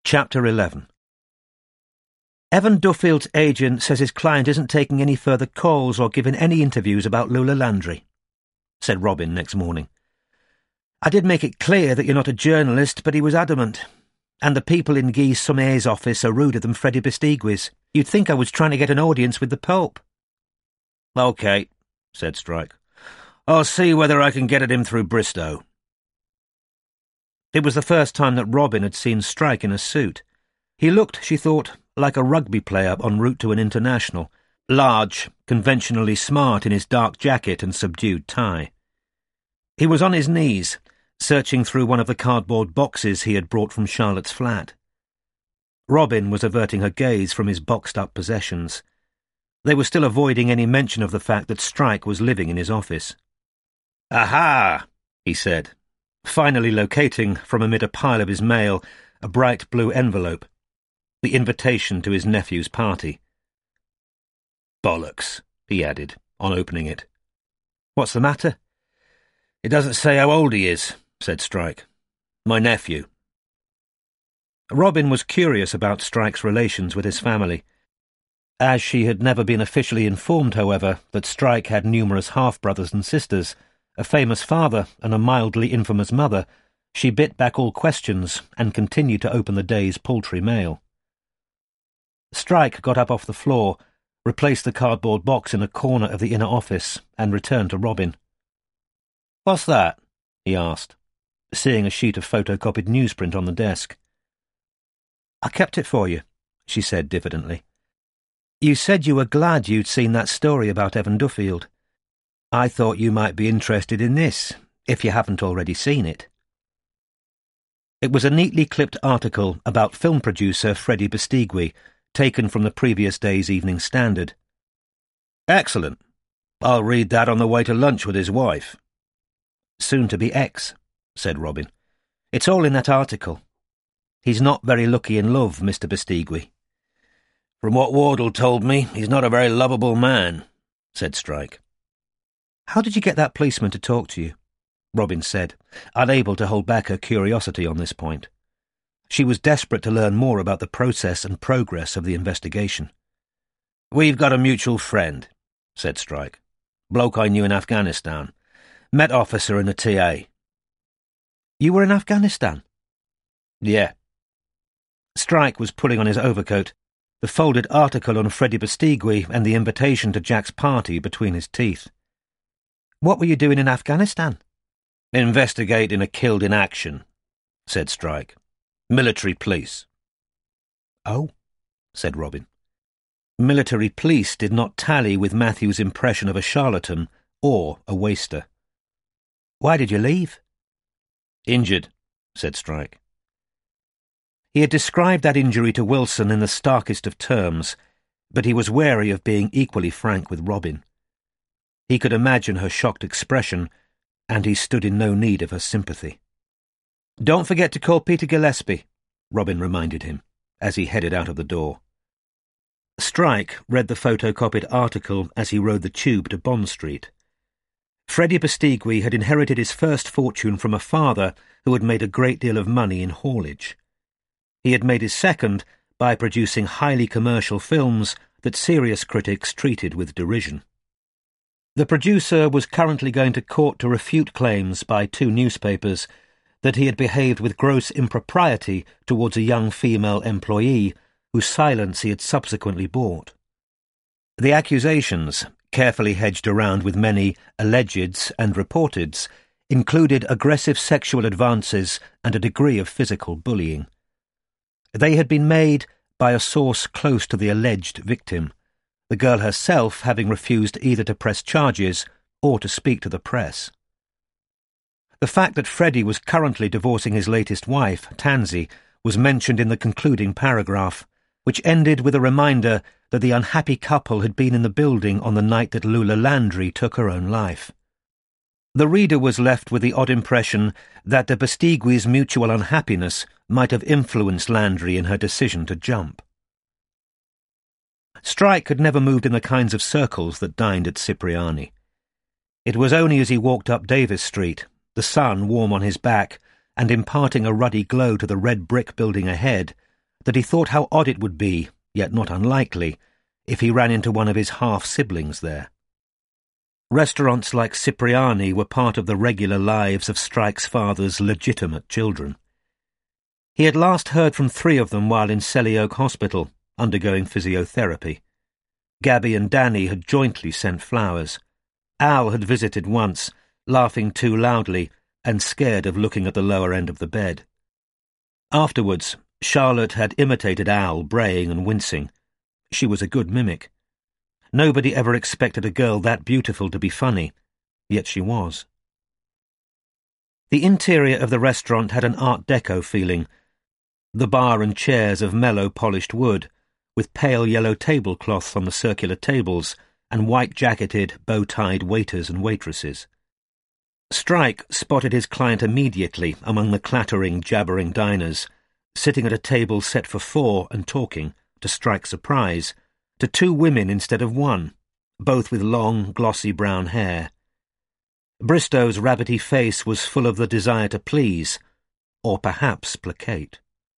Chapter 11. Evan Duffield's agent says his client isn't taking any further calls or giving any interviews about Lula Landry, said Robin next morning. I did make it clear that you're not a journalist, but he was adamant. And the people in Guy Sommet's office are ruder than Freddie Bastigui's. You'd think I was trying to get an audience with the Pope. OK, said Strike. I'll see whether I can get at him through Bristow. It was the first time that Robin had seen Strike in a suit. He looked, she thought, like a rugby player en route to an international, large, conventionally smart in his dark jacket and subdued tie. He was on his knees, searching through one of the cardboard boxes he had brought from Charlotte's flat. Robin was averting her gaze from his boxed-up possessions. They were still avoiding any mention of the fact that Strike was living in his office. "Aha!" he said, finally locating, from amid a pile of his mail, a bright blue envelope, the invitation to his nephew's party. "Bollocks," he added, on opening it. "What's the matter?" "It doesn't say how old he is," said Strike. "My nephew." Robin was curious about Strike's relations with his family. As she had never been officially informed, however, that Strike had numerous half-brothers and sisters, a famous father and a mildly infamous mother, she bit back all questions and continued to open the day's paltry mail. Strike got up off the floor, replaced the cardboard box in a corner of the inner office, and returned to Robin. "What's that?" he asked, seeing a sheet of photocopied newsprint on the desk. "I kept it for you," she said diffidently. "You said you were glad you'd seen that story about Evan Duffield. I thought you might be interested in this, if you haven't already seen it." It was a neatly clipped article about film producer Freddie Bastigui, taken from the previous day's Evening Standard. "Excellent. I'll read that on the way to lunch with his wife." "Soon to be ex," said Robin. "It's all in that article. He's not very lucky in love, Mr. Bastigui." "From what Wardle told me, he's not a very lovable man," said Strike. "How did you get that policeman to talk to you?" Robin said, unable to hold back her curiosity on this point. She was desperate to learn more about the process and progress of the investigation. "We've got a mutual friend," said Strike. "Bloke I knew in Afghanistan. Met officer in the TA." "You were in Afghanistan?" "Yeah." Strike was pulling on his overcoat, the folded article on Freddie Bastigui and the invitation to Jack's party between his teeth. "What were you doing in Afghanistan?" "Investigating a killed in action," said Strike. "Military police." "Oh," said Robin. Military police did not tally with Matthew's impression of a charlatan or a waster. "Why did you leave?" "Injured," said Strike. He had described that injury to Wilson in the starkest of terms, but he was wary of being equally frank with Robin. He could imagine her shocked expression, and he stood in no need of her sympathy. "Don't forget to call Peter Gillespie," Robin reminded him, as he headed out of the door. Strike read the photocopied article as he rode the tube to Bond Street. Freddie Bastigui had inherited his first fortune from a father who had made a great deal of money in haulage. He had made his second by producing highly commercial films that serious critics treated with derision. The producer was currently going to court to refute claims by 2 newspapers that he had behaved with gross impropriety towards a young female employee whose silence he had subsequently bought. The accusations, carefully hedged around with many allegeds and reporteds, included aggressive sexual advances and a degree of physical bullying. They had been made by a source close to the alleged victim, the girl herself having refused either to press charges or to speak to the press. The fact that Freddie was currently divorcing his latest wife, Tansy, was mentioned in the concluding paragraph, which ended with a reminder that the unhappy couple had been in the building on the night that Lula Landry took her own life. The reader was left with the odd impression that the Bastigui's mutual unhappiness might have influenced Landry in her decision to jump. Strike had never moved in the kinds of circles that dined at Cipriani. It was only as he walked up Davis Street, the sun warm on his back and imparting a ruddy glow to the red brick building ahead, that he thought how odd it would be, yet not unlikely, if he ran into one of his half-siblings there. Restaurants like Cipriani were part of the regular lives of Strike's father's legitimate children. He had last heard from 3 of them while in Selly Oak Hospital, undergoing physiotherapy. Gabby and Danny had jointly sent flowers. Al had visited once, laughing too loudly and scared of looking at the lower end of the bed. Afterwards, Charlotte had imitated Al, braying and wincing. She was a good mimic. Nobody ever expected a girl that beautiful to be funny, yet she was. The interior of the restaurant had an Art Deco feeling, the bar and chairs of mellow polished wood, with pale yellow tablecloths on the circular tables and white-jacketed, bow-tied waiters and waitresses. Strike spotted his client immediately among the clattering, jabbering diners, sitting at a table set for 4 and talking, to Strike's surprise, to 2 women instead of 1, both with long, glossy brown hair. Bristow's rabbity face was full of the desire to please, or perhaps placate.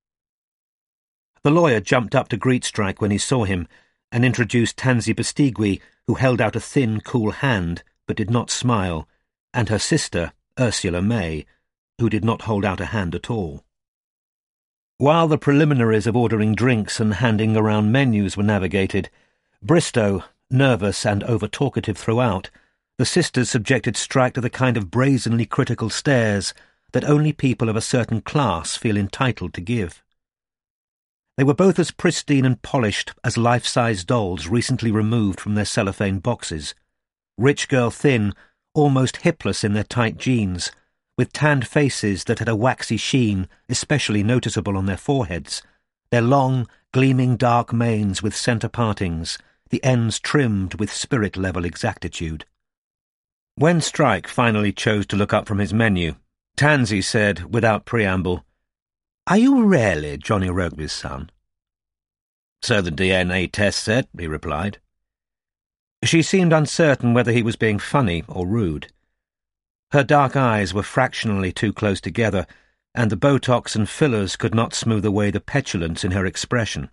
The lawyer jumped up to greet Strike when he saw him, and introduced Tansy Bestigui, who held out a thin, cool hand, but did not smile, and her sister, Ursula May, who did not hold out a hand at all. While the preliminaries of ordering drinks and handing around menus were navigated, Bristow, nervous and over-talkative throughout, the sisters subjected Strike to the kind of brazenly critical stares that only people of a certain class feel entitled to give. They were both as pristine and polished as life-size dolls recently removed from their cellophane boxes, rich girl thin, almost hipless in their tight jeans, with tanned faces that had a waxy sheen especially noticeable on their foreheads, their long, gleaming dark manes with centre partings, the ends trimmed with spirit-level exactitude. When Strike finally chose to look up from his menu, Tansy said, without preamble, "Are you really Johnny Rugby's son?" "So the DNA test said," he replied. She seemed uncertain whether he was being funny or rude. Her dark eyes were fractionally too close together, and the Botox and fillers could not smooth away the petulance in her expression.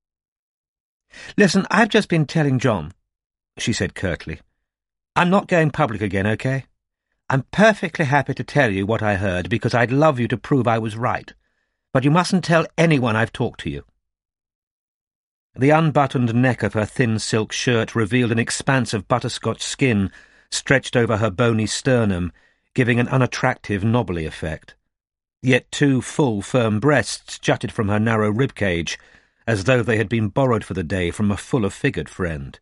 "Listen, I've just been telling John," she said curtly. "I'm not going public again, okay? I'm perfectly happy to tell you what I heard because I'd love you to prove I was right, but you mustn't tell anyone I've talked to you." The unbuttoned neck of her thin silk shirt revealed an expanse of butterscotch skin stretched over her bony sternum, giving an unattractive, knobbly effect. Yet 2 full, firm breasts jutted from her narrow ribcage, as though they had been borrowed for the day from a fuller-figured friend.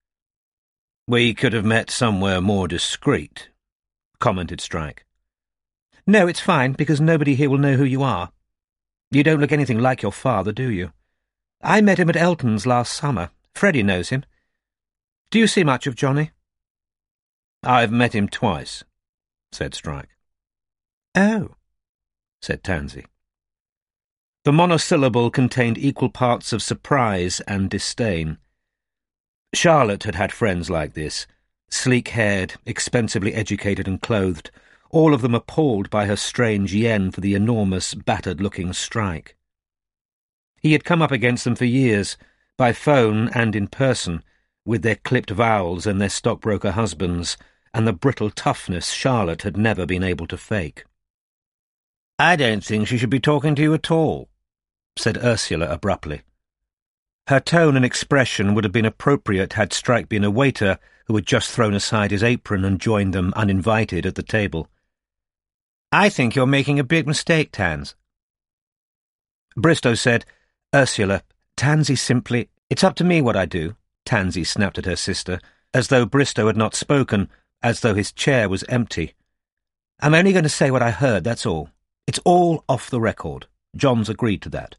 "We could have met somewhere more discreet," commented Strike. "No, it's fine, because nobody here will know who you are. You don't look anything like your father, do you? I met him at Elton's last summer. Freddie knows him. Do you see much of Johnny?" "I've met him twice," said Strike. "Oh," said Tansy. The monosyllable contained equal parts of surprise and disdain. Charlotte had had friends like this, sleek-haired, expensively educated and clothed, all of them appalled by her strange yen for the enormous, battered-looking Strike. He had come up against them for years, by phone and in person, with their clipped vowels and their stockbroker husbands, and the brittle toughness Charlotte had never been able to fake. "I don't think she should be talking to you at all," said Ursula abruptly. Her tone and expression would have been appropriate had Strike been a waiter who had just thrown aside his apron and joined them uninvited at the table. "I think you're making a big mistake, Tans." Bristow said, "Ursula, Tansy simply—" "It's up to me what I do," Tansy snapped at her sister, as though Bristow had not spoken, as though his chair was empty. "I'm only going to say what I heard, that's all. It's all off the record. John's agreed to that."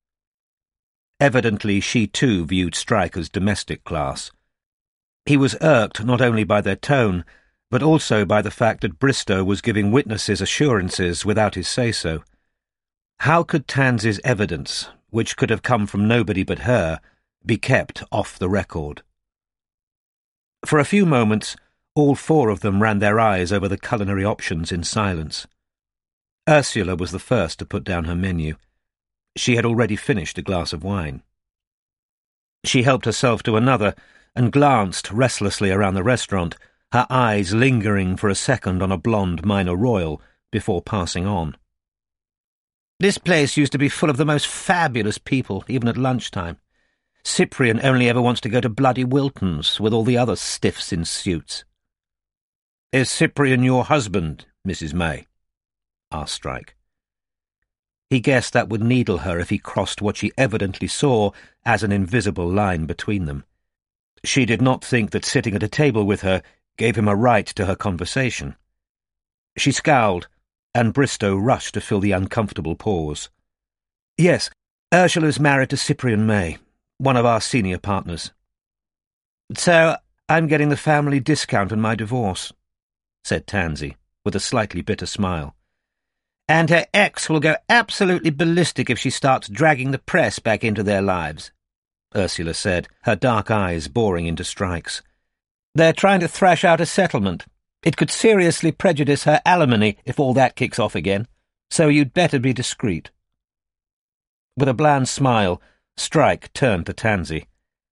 Evidently she too viewed Strike as domestic class. He was irked not only by their tone, but also by the fact that Bristow was giving witnesses assurances without his say-so. How could Tansy's evidence, which could have come from nobody but her, be kept off the record? For a few moments, all 4 of them ran their eyes over the culinary options in silence. Ursula was the first to put down her menu. She had already finished a glass of wine. She helped herself to another and glanced restlessly around the restaurant, her eyes lingering for a second on a blonde minor royal before passing on. "This place used to be full of the most fabulous people, even at lunchtime. Cyprian only ever wants to go to bloody Wilton's with all the other stiffs in suits." "Is Cyprian your husband, Mrs. May?" asked Strike. He guessed that would needle her if he crossed what she evidently saw as an invisible line between them. She did not think that sitting at a table with her gave him a right to her conversation. She scowled, and Bristow rushed to fill the uncomfortable pause. "Yes, Ursula's married to Cyprian May, one of our senior partners. So I'm getting the family discount on my divorce," said Tansy, with a slightly bitter smile. "And her ex will go absolutely ballistic if she starts dragging the press back into their lives," Ursula said, her dark eyes boring into Strike's. "They're trying to thrash out a settlement. It could seriously prejudice her alimony if all that kicks off again, so you'd better be discreet." With a bland smile, Strike turned to Tansy.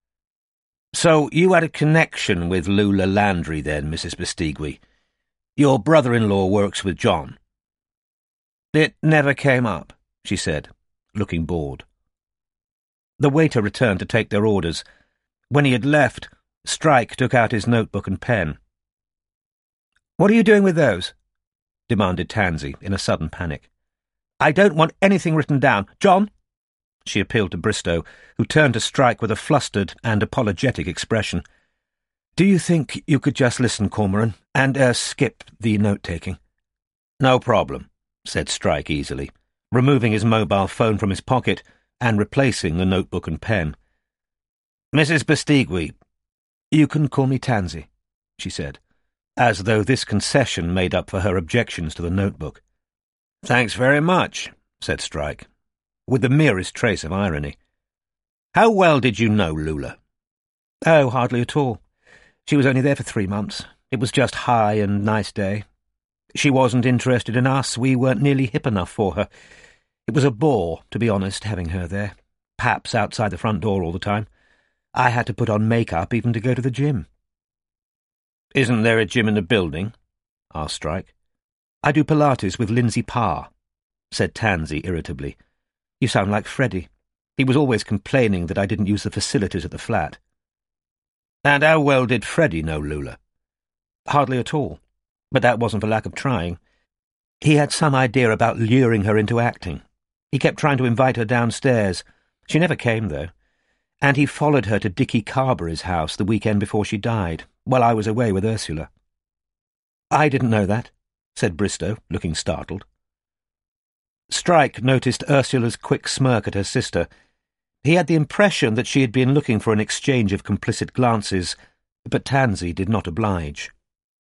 "So you had a connection with Lula Landry then, Mrs. Bestigui? Your brother-in-law works with John." "It never came up," she said, looking bored. The waiter returned to take their orders. When he had left, Strike took out his notebook and pen. "What are you doing with those?" demanded Tansy in a sudden panic. "I don't want anything written down. John!" She appealed to Bristow, who turned to Strike with a flustered and apologetic expression. "Do you think you could just listen, Cormoran, and skip the note-taking?" "No problem," said Strike easily, removing his mobile phone from his pocket and replacing the notebook and pen. "Mrs. Bestigui—" "You can call me Tansy," she said, as though this concession made up for her objections to the notebook. "Thanks very much," said Strike, with the merest trace of irony. "How well did you know Lula?" "Oh, hardly at all. She was only there for 3 months. It was just high and nice day. She wasn't interested in us. We weren't nearly hip enough for her. It was a bore, to be honest, having her there. Paps outside the front door all the time. I had to put on makeup even to go to the gym." "Isn't there a gym in the building?" asked Strike. "I do Pilates with Lindsay Parr," said Tansy irritably. "You sound like Freddie. He was always complaining that I didn't use the facilities at the flat." "And how well did Freddie know Lula?" "Hardly at all. But that wasn't for lack of trying. He had some idea about luring her into acting. He kept trying to invite her downstairs. She never came, though. And he followed her to Dickie Carberry's house the weekend before she died, while I was away with Ursula." "I didn't know that," said Bristow, looking startled. Strike noticed Ursula's quick smirk at her sister. He had the impression that she had been looking for an exchange of complicit glances, but Tansy did not oblige.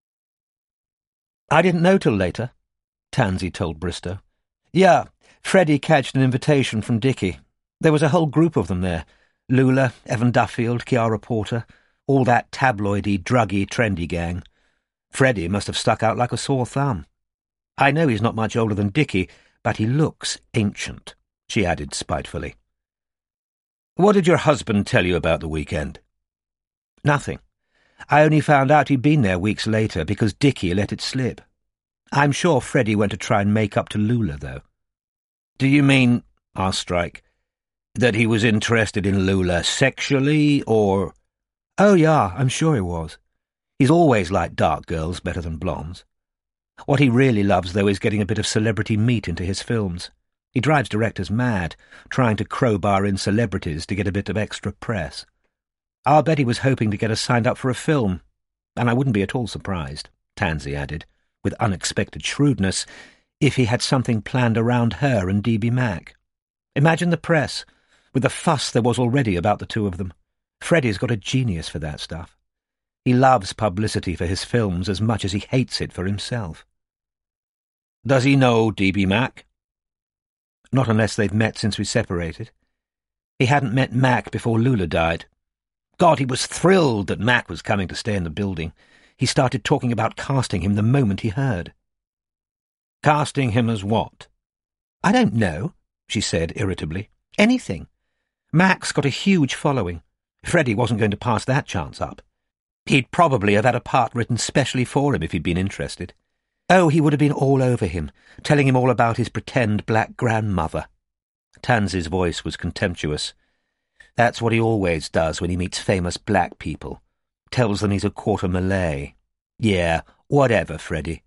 "I didn't know till later," Tansy told Bristow. "Yeah, Freddie catched an invitation from Dickie. There was a whole group of them there. Lula, Evan Duffield, Chiara Porter, all that tabloidy, druggy, trendy gang. Freddie must have stuck out like a sore thumb. I know he's not much older than Dickie, but he looks ancient," she added spitefully. "What did your husband tell you about the weekend?" "Nothing. I only found out he'd been there weeks later because Dickie let it slip. I'm sure Freddie went to try and make up to Lula, though." "Do you mean," asked Strike, "that he was interested in Lula sexually, or—" "Oh, yeah, I'm sure he was. He's always liked dark girls better than blondes. What he really loves, though, is getting a bit of celebrity meat into his films. He drives directors mad, trying to crowbar in celebrities to get a bit of extra press. I'll bet he was hoping to get us signed up for a film, and I wouldn't be at all surprised," Tansy added, with unexpected shrewdness, "if he had something planned around her and D.B. Mack. Imagine the press, with the fuss there was already about the two of them. Freddie's got a genius for that stuff. He loves publicity for his films as much as he hates it for himself." "Does he know D.B. Mack?" "Not unless they've met since we separated. He hadn't met Mack before Lula died. God, he was thrilled that Mack was coming to stay in the building. He started talking about casting him the moment he heard." "Casting him as what?" "I don't know," she said irritably. Anything. Mac's got a huge following. Freddie wasn't going to pass that chance up. He'd probably have had a part written specially for him if he'd been interested. Oh, he would have been all over him, telling him all about his pretend black grandmother. Tansy's voice was contemptuous. That's what he always does when he meets famous black people. Tells them he's a quarter Malay. Yeah, whatever, Freddie.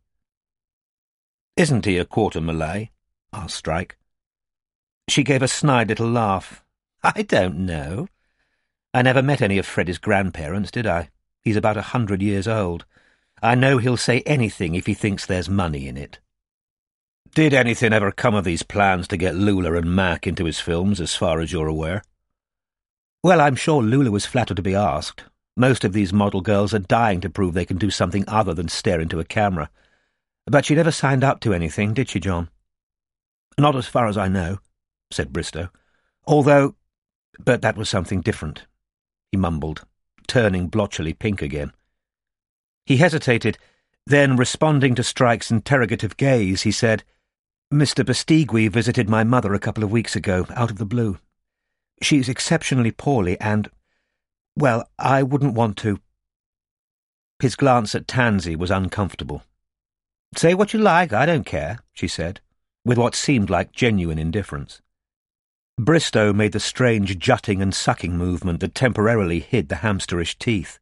Isn't he a quarter Malay? Asked Strike. She gave a snide little laugh. I don't know. I never met any of Freddie's grandparents, did I? He's about 100 years old. I know he'll say anything if he thinks there's money in it. Did anything ever come of these plans to get Lula and Mac into his films, as far as you're aware? Well, I'm sure Lula was flattered to be asked. Most of these model girls are dying to prove they can do something other than stare into a camera. But she never signed up to anything, did she, John? Not as far as I know, said Bristow. Although... But that was something different, he mumbled, turning blotchily pink again. He hesitated, then, responding to Strike's interrogative gaze, he said, Mr. Bastigui visited my mother a couple of weeks ago, out of the blue. She's exceptionally poorly and, well, I wouldn't want to... His glance at Tansy was uncomfortable. Say what you like, I don't care, she said, with what seemed like genuine indifference. Bristow made the strange jutting and sucking movement that temporarily hid the hamsterish teeth.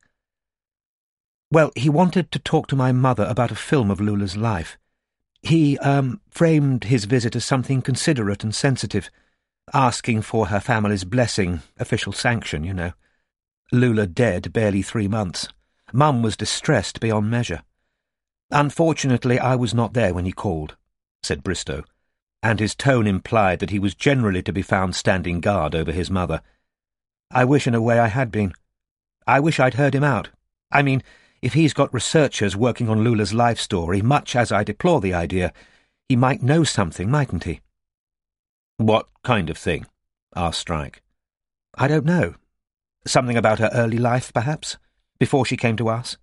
Well, he wanted to talk to my mother about a film of Lula's life. He, framed his visit as something considerate and sensitive, asking for her family's blessing, official sanction, you know. Lula dead barely 3 months. Mum was distressed beyond measure. Unfortunately, I was not there when he called, said Bristow, and his tone implied that he was generally to be found standing guard over his mother. I wish in a way I had been. I wish I'd heard him out. I mean, if he's got researchers working on Lula's life story, much as I deplore the idea, he might know something, mightn't he? What kind of thing? Asked Strike. I don't know. Something about her early life, perhaps, before she came to us.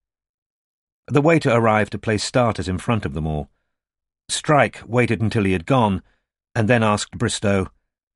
The waiter arrived to place starters in front of them all. Strike waited until he had gone, and then asked Bristow,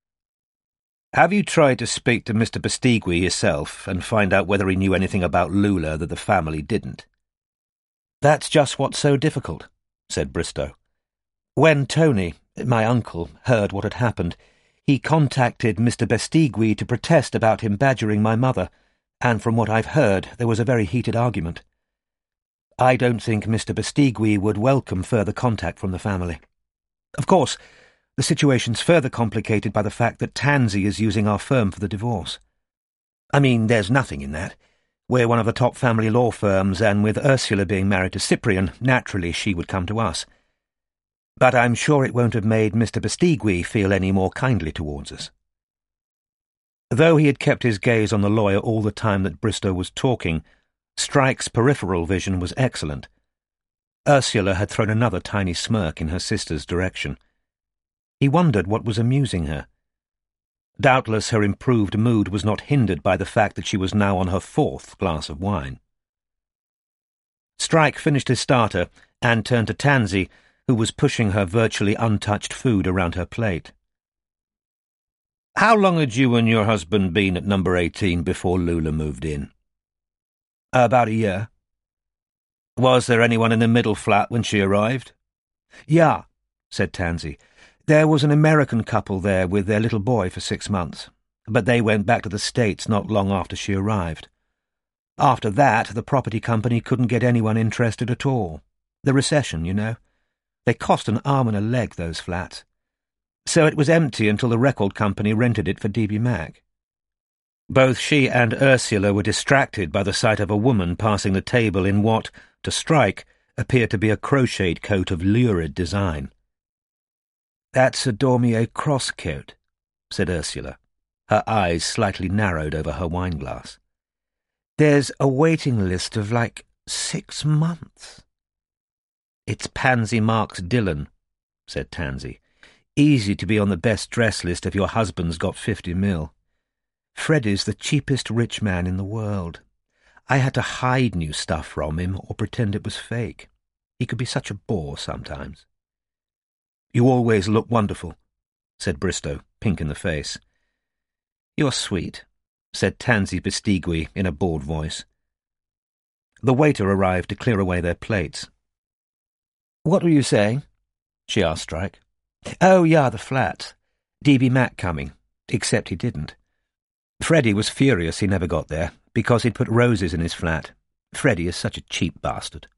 Have you tried to speak to Mr. Bastigui yourself and find out whether he knew anything about Lula that the family didn't? That's just what's so difficult, said Bristow. When Tony, my uncle, heard what had happened, he contacted Mr. Bastigui to protest about him badgering my mother, and from what I've heard, there was a very heated argument. I don't think Mr. Bastigui would welcome further contact from the family. Of course, the situation's further complicated by the fact that Tansy is using our firm for the divorce. I mean, there's nothing in that. We're one of the top family law firms, and with Ursula being married to Cyprian, naturally she would come to us. But I'm sure it won't have made Mr. Bastigui feel any more kindly towards us. Though he had kept his gaze on the lawyer all the time that Bristow was talking, Strike's peripheral vision was excellent. Ursula had thrown another tiny smirk in her sister's direction. He wondered what was amusing her. Doubtless her improved mood was not hindered by the fact that she was now on her 4th glass of wine. Strike finished his starter and turned to Tansy, who was pushing her virtually untouched food around her plate. How long had you and your husband been at number 18 before Lula moved in? About a year. Was there anyone in the middle flat when she arrived? Yeah, said Tansy. There was an American couple there with their little boy for 6 months, but they went back to the States not long after she arrived. After that, the property company couldn't get anyone interested at all. The recession, you know. They cost an arm and a leg, those flats. So it was empty until the record company rented it for D.B. Mac. Both she and Ursula were distracted by the sight of a woman passing the table in what, to Strike, appeared to be a crocheted coat of lurid design. That's a Dormier cross coat, said Ursula, her eyes slightly narrowed over her wineglass. There's a waiting list of 6 months. It's Pansy Marks Dillon, said Tansy. Easy to be on the best dress list if your husband's got 50 mil. Freddie's the cheapest rich man in the world. I had to hide new stuff from him or pretend it was fake. He could be such a bore sometimes. You always look wonderful, said Bristow, pink in the face. "You're sweet," said Tansy Bistigui in a bored voice. The waiter arrived to clear away their plates. "What were you saying?" she asked Strike. "Oh, yeah, the flat. D.B. Mack coming, except he didn't. Freddie was furious he never got there, because he'd put roses in his flat. Freddie is such a cheap bastard."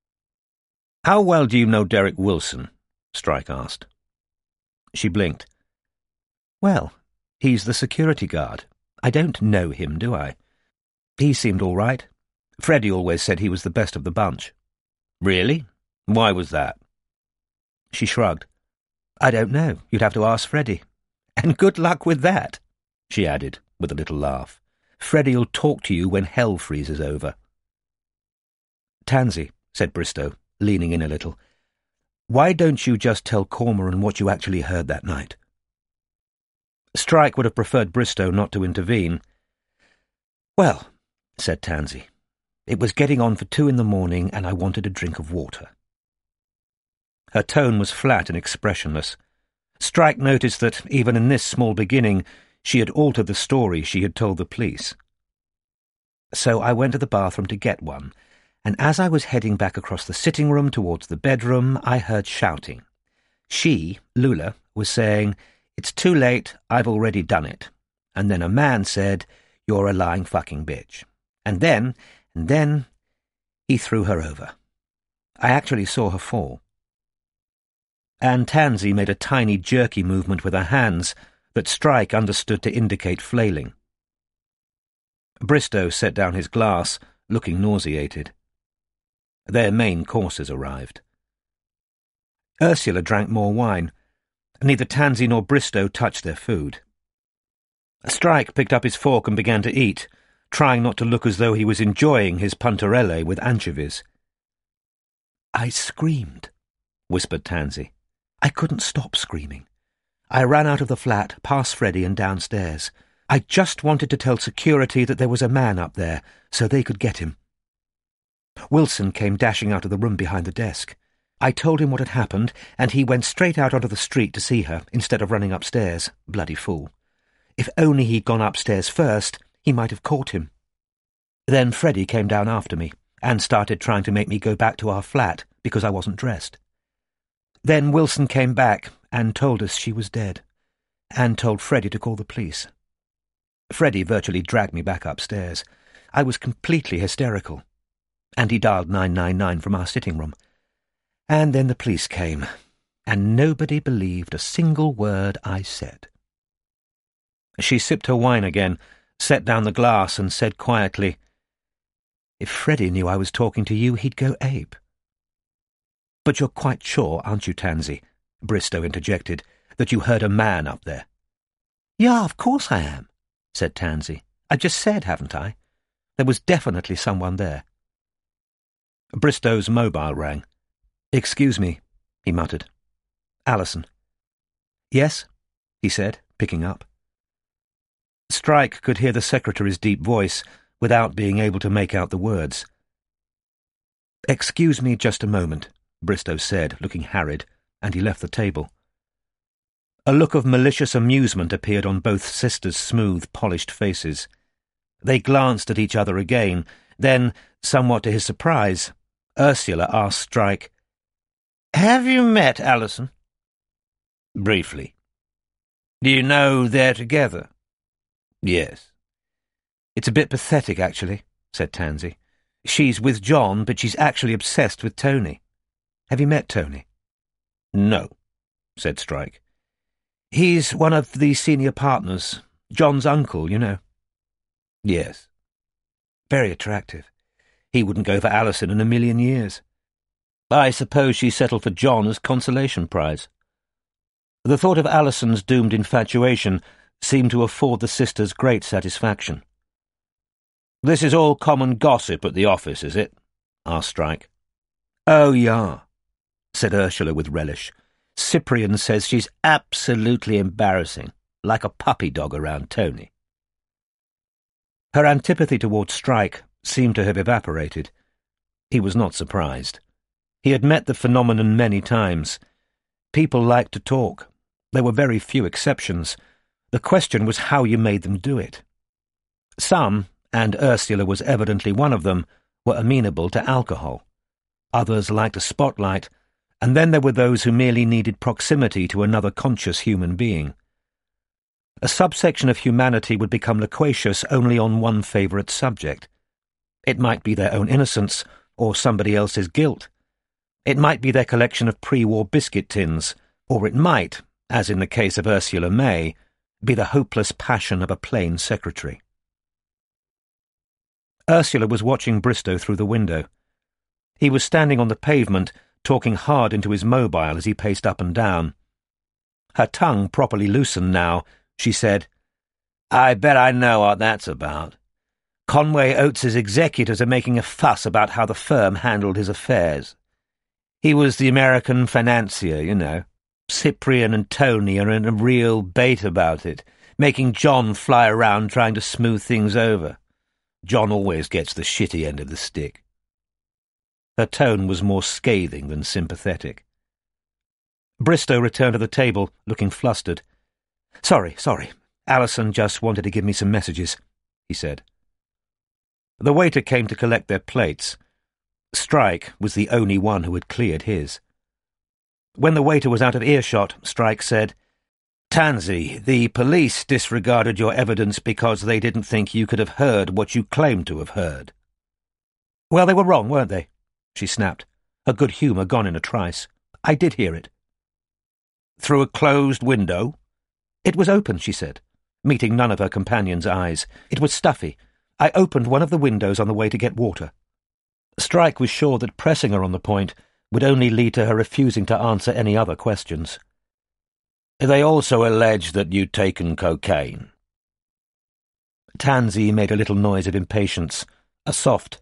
"How well do you know Derek Wilson?" Strike asked. She blinked. "Well, he's the security guard. I don't know him, do I? He seemed all right. Freddie always said he was the best of the bunch." "Really? Why was that?" She shrugged. "I don't know. You'd have to ask Freddie. And good luck with that," she added, with a little laugh. "Freddie'll talk to you when hell freezes over." "Tansy," said Bristow, leaning in a little, "why don't you just tell Cormoran what you actually heard that night?" Strike would have preferred Bristow not to intervene. "Well," said Tansy, "it was getting on for 2 in the morning, and I wanted a drink of water." Her tone was flat and expressionless. Strike noticed that, even in this small beginning, she had altered the story she had told the police. "So I went to the bathroom to get one, and as I was heading back across the sitting room towards the bedroom, I heard shouting. She, Lula, was saying, 'It's too late, I've already done it.' And then a man said, 'You're a lying fucking bitch.' And then, he threw her over. I actually saw her fall." And Tansy made a tiny jerky movement with her hands that Strike understood to indicate flailing. Bristow set down his glass, looking nauseated. Their main courses arrived. Ursula drank more wine. Neither Tansy nor Bristow touched their food. Strike picked up his fork and began to eat, trying not to look as though he was enjoying his puntarelle with anchovies. "I screamed," whispered Tansy. "I couldn't stop screaming. I ran out of the flat, past Freddie and downstairs. I just wanted to tell security that there was a man up there, so they could get him. Wilson came dashing out of the room behind the desk. I told him what had happened, and he went straight out onto the street to see her, instead of running upstairs. Bloody fool. If only he'd gone upstairs first, he might have caught him. Then Freddie came down after me, and started trying to make me go back to our flat, because I wasn't dressed. Then Wilson came back and told us she was dead, and told Freddie to call the police. Freddie virtually dragged me back upstairs. I was completely hysterical. And he dialed 999 from our sitting room. And then the police came, and nobody believed a single word I said." She sipped her wine again, set down the glass, and said quietly, "If Freddie knew I was talking to you, he'd go ape." "But you're quite sure, aren't you, Tansy," Bristow interjected, "that you heard a man up there?" "Yeah, of course I am," said Tansy. "I just said, haven't I? There was definitely someone there." Bristow's mobile rang. "Excuse me," he muttered. "Alison." "Yes?" he said, picking up. Strike could hear the secretary's deep voice without being able to make out the words. "Excuse me just a moment," Bristow said, looking harried, and he left the table. A look of malicious amusement appeared on both sisters' smooth, polished faces. They glanced at each other again. Then, somewhat to his surprise, Ursula asked Strike, "Have you met Alison?" "Briefly." "Do you know they're together?" "Yes." "It's a bit pathetic, actually," said Tansy. "She's with John, but she's actually obsessed with Tony. Have you met Tony?" "No," said Strike. "He's one of the senior partners. John's uncle, you know." "Yes." "Very attractive. He wouldn't go for Alison in a million years. I suppose she settled for John as consolation prize." The thought of Alison's doomed infatuation seemed to afford the sisters great satisfaction. "This is all common gossip at the office, is it?" asked Strike. "Oh, yeah," said Ursula with relish. "Cyprian says she's absolutely embarrassing, like a puppy dog around Tony." Her antipathy towards Strike seemed to have evaporated. He was not surprised. He had met the phenomenon many times. People liked to talk. There were very few exceptions. The question was how you made them do it. Some, and Ursula was evidently one of them, were amenable to alcohol. Others liked a spotlight, and then there were those who merely needed proximity to another conscious human being. A subsection of humanity would become loquacious only on one favourite subject. It might be their own innocence, or somebody else's guilt. It might be their collection of pre-war biscuit tins, or it might, as in the case of Ursula May, be the hopeless passion of a plain secretary. Ursula was watching Bristow through the window. He was standing on the pavement, talking hard into his mobile as he paced up and down. Her tongue properly loosened now, she said, "I bet I know what that's about. Conway Oates's executors are making a fuss about how the firm handled his affairs. He was the American financier, you know. Cyprian and Tony are in a real bait about it, making John fly around trying to smooth things over. John always gets the shitty end of the stick." Her tone was more scathing than sympathetic. Bristow returned to the table, looking flustered. Sorry. Alison just wanted to give me some messages," he said. The waiter came to collect their plates. Strike was the only one who had cleared his. When the waiter was out of earshot, Strike said, "Tansey, the police disregarded your evidence because they didn't think you could have heard what you claimed to have heard." "Well, they were wrong, weren't they?" she snapped, her good humour gone in a trice. "I did hear it." "Through a closed window?" "It was open," she said, meeting none of her companion's eyes. "It was stuffy. I opened one of the windows on the way to get water." Strike was sure that pressing her on the point would only lead to her refusing to answer any other questions. "They also allege that you'd taken cocaine." Tansey made a little noise of impatience, a soft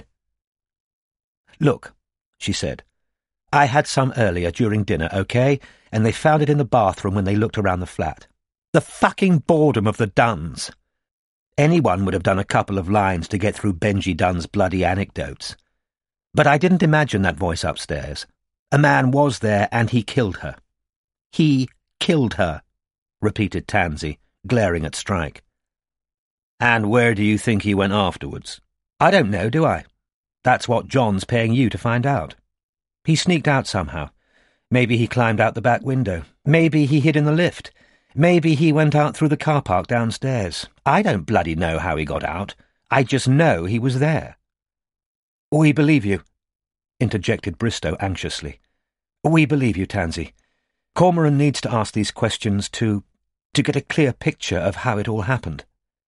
"Look," she said, "I had some earlier during dinner, okay? And they found it in the bathroom when they looked around the flat. The fucking boredom of the Dunns! Anyone would have done a couple of lines to get through Benji Dunn's bloody anecdotes. But I didn't imagine that voice upstairs. A man was there and he killed her." "He killed her," repeated Tansey, glaring at Strike. "And where do you think he went afterwards?" "I don't know, do I? That's what John's paying you to find out. He sneaked out somehow. Maybe he climbed out the back window. Maybe he hid in the lift. Maybe he went out through the car park downstairs. I don't bloody know how he got out. I just know he was there." "We believe you," interjected Bristow anxiously. "We believe you, Tansey. Cormoran needs to ask these questions to get a clear picture of how it all happened."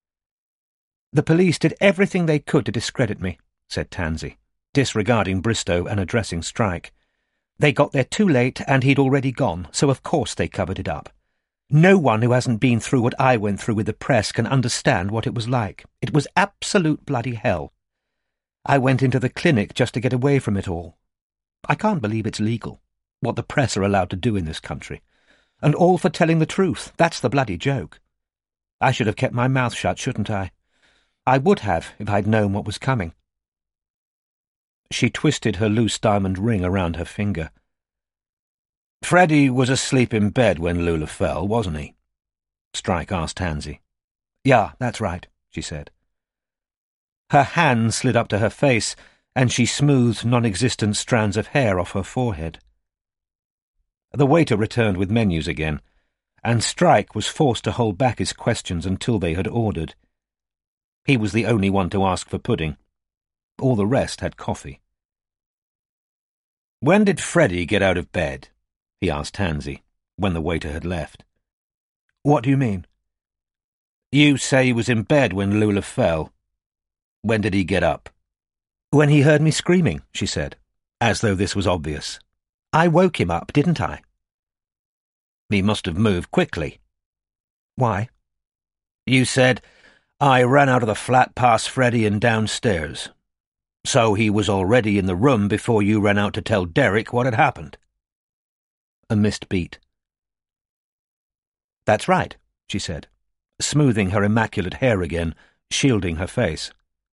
"The police did everything they could to discredit me," said Tansey, disregarding Bristow and addressing Strike. "They got there too late and he'd already gone, so of course they covered it up. No one who hasn't been through what I went through with the press can understand what it was like. It was absolute bloody hell. I went into the clinic just to get away from it all. I can't believe it's legal, what the press are allowed to do in this country. And all for telling the truth. That's the bloody joke. I should have kept my mouth shut, shouldn't I? I would have, if I'd known what was coming." She twisted her loose diamond ring around her finger. "Freddie was asleep in bed when Lula fell, wasn't he?" Strike asked Tansey. "Yeah, that's right," she said. Her hand slid up to her face, and she smoothed non-existent strands of hair off her forehead. The waiter returned with menus again, and Strike was forced to hold back his questions until they had ordered. He was the only one to ask for pudding. All the rest had coffee. "When did Freddie get out of bed?" he asked Tansey, when the waiter had left. "What do you mean?" "You say he was in bed when Lula fell. When did he get up?" "When he heard me screaming," she said, as though this was obvious. "I woke him up, didn't I?" "He must have moved quickly." "Why?" "You said, 'I ran out of the flat past Freddie and downstairs.' So he was already in the room before you ran out to tell Derek what had happened." A mist beat. "That's right," she said, smoothing her immaculate hair again, shielding her face.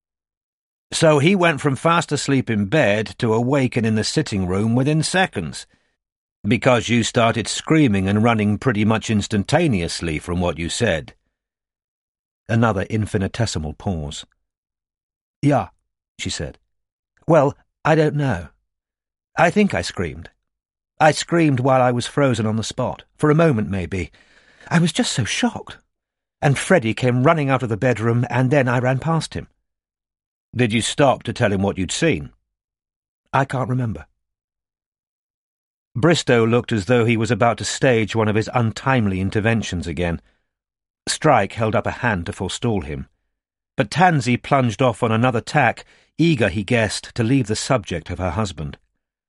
"So he went from fast asleep in bed to awaken in the sitting room within seconds. Because you started screaming and running pretty much instantaneously from what you said. Another infinitesimal pause. Yeah, she said. Well, I don't know. I think I screamed. I screamed while I was frozen on the spot. For a moment, maybe. I was just so shocked. And Freddie came running out of the bedroom, and then I ran past him. Did you stop to tell him what you'd seen? I can't remember. Bristow looked as though he was about to stage one of his untimely interventions again. Strike held up a hand to forestall him. But Tansey plunged off on another tack, eager, he guessed, to leave the subject of her husband.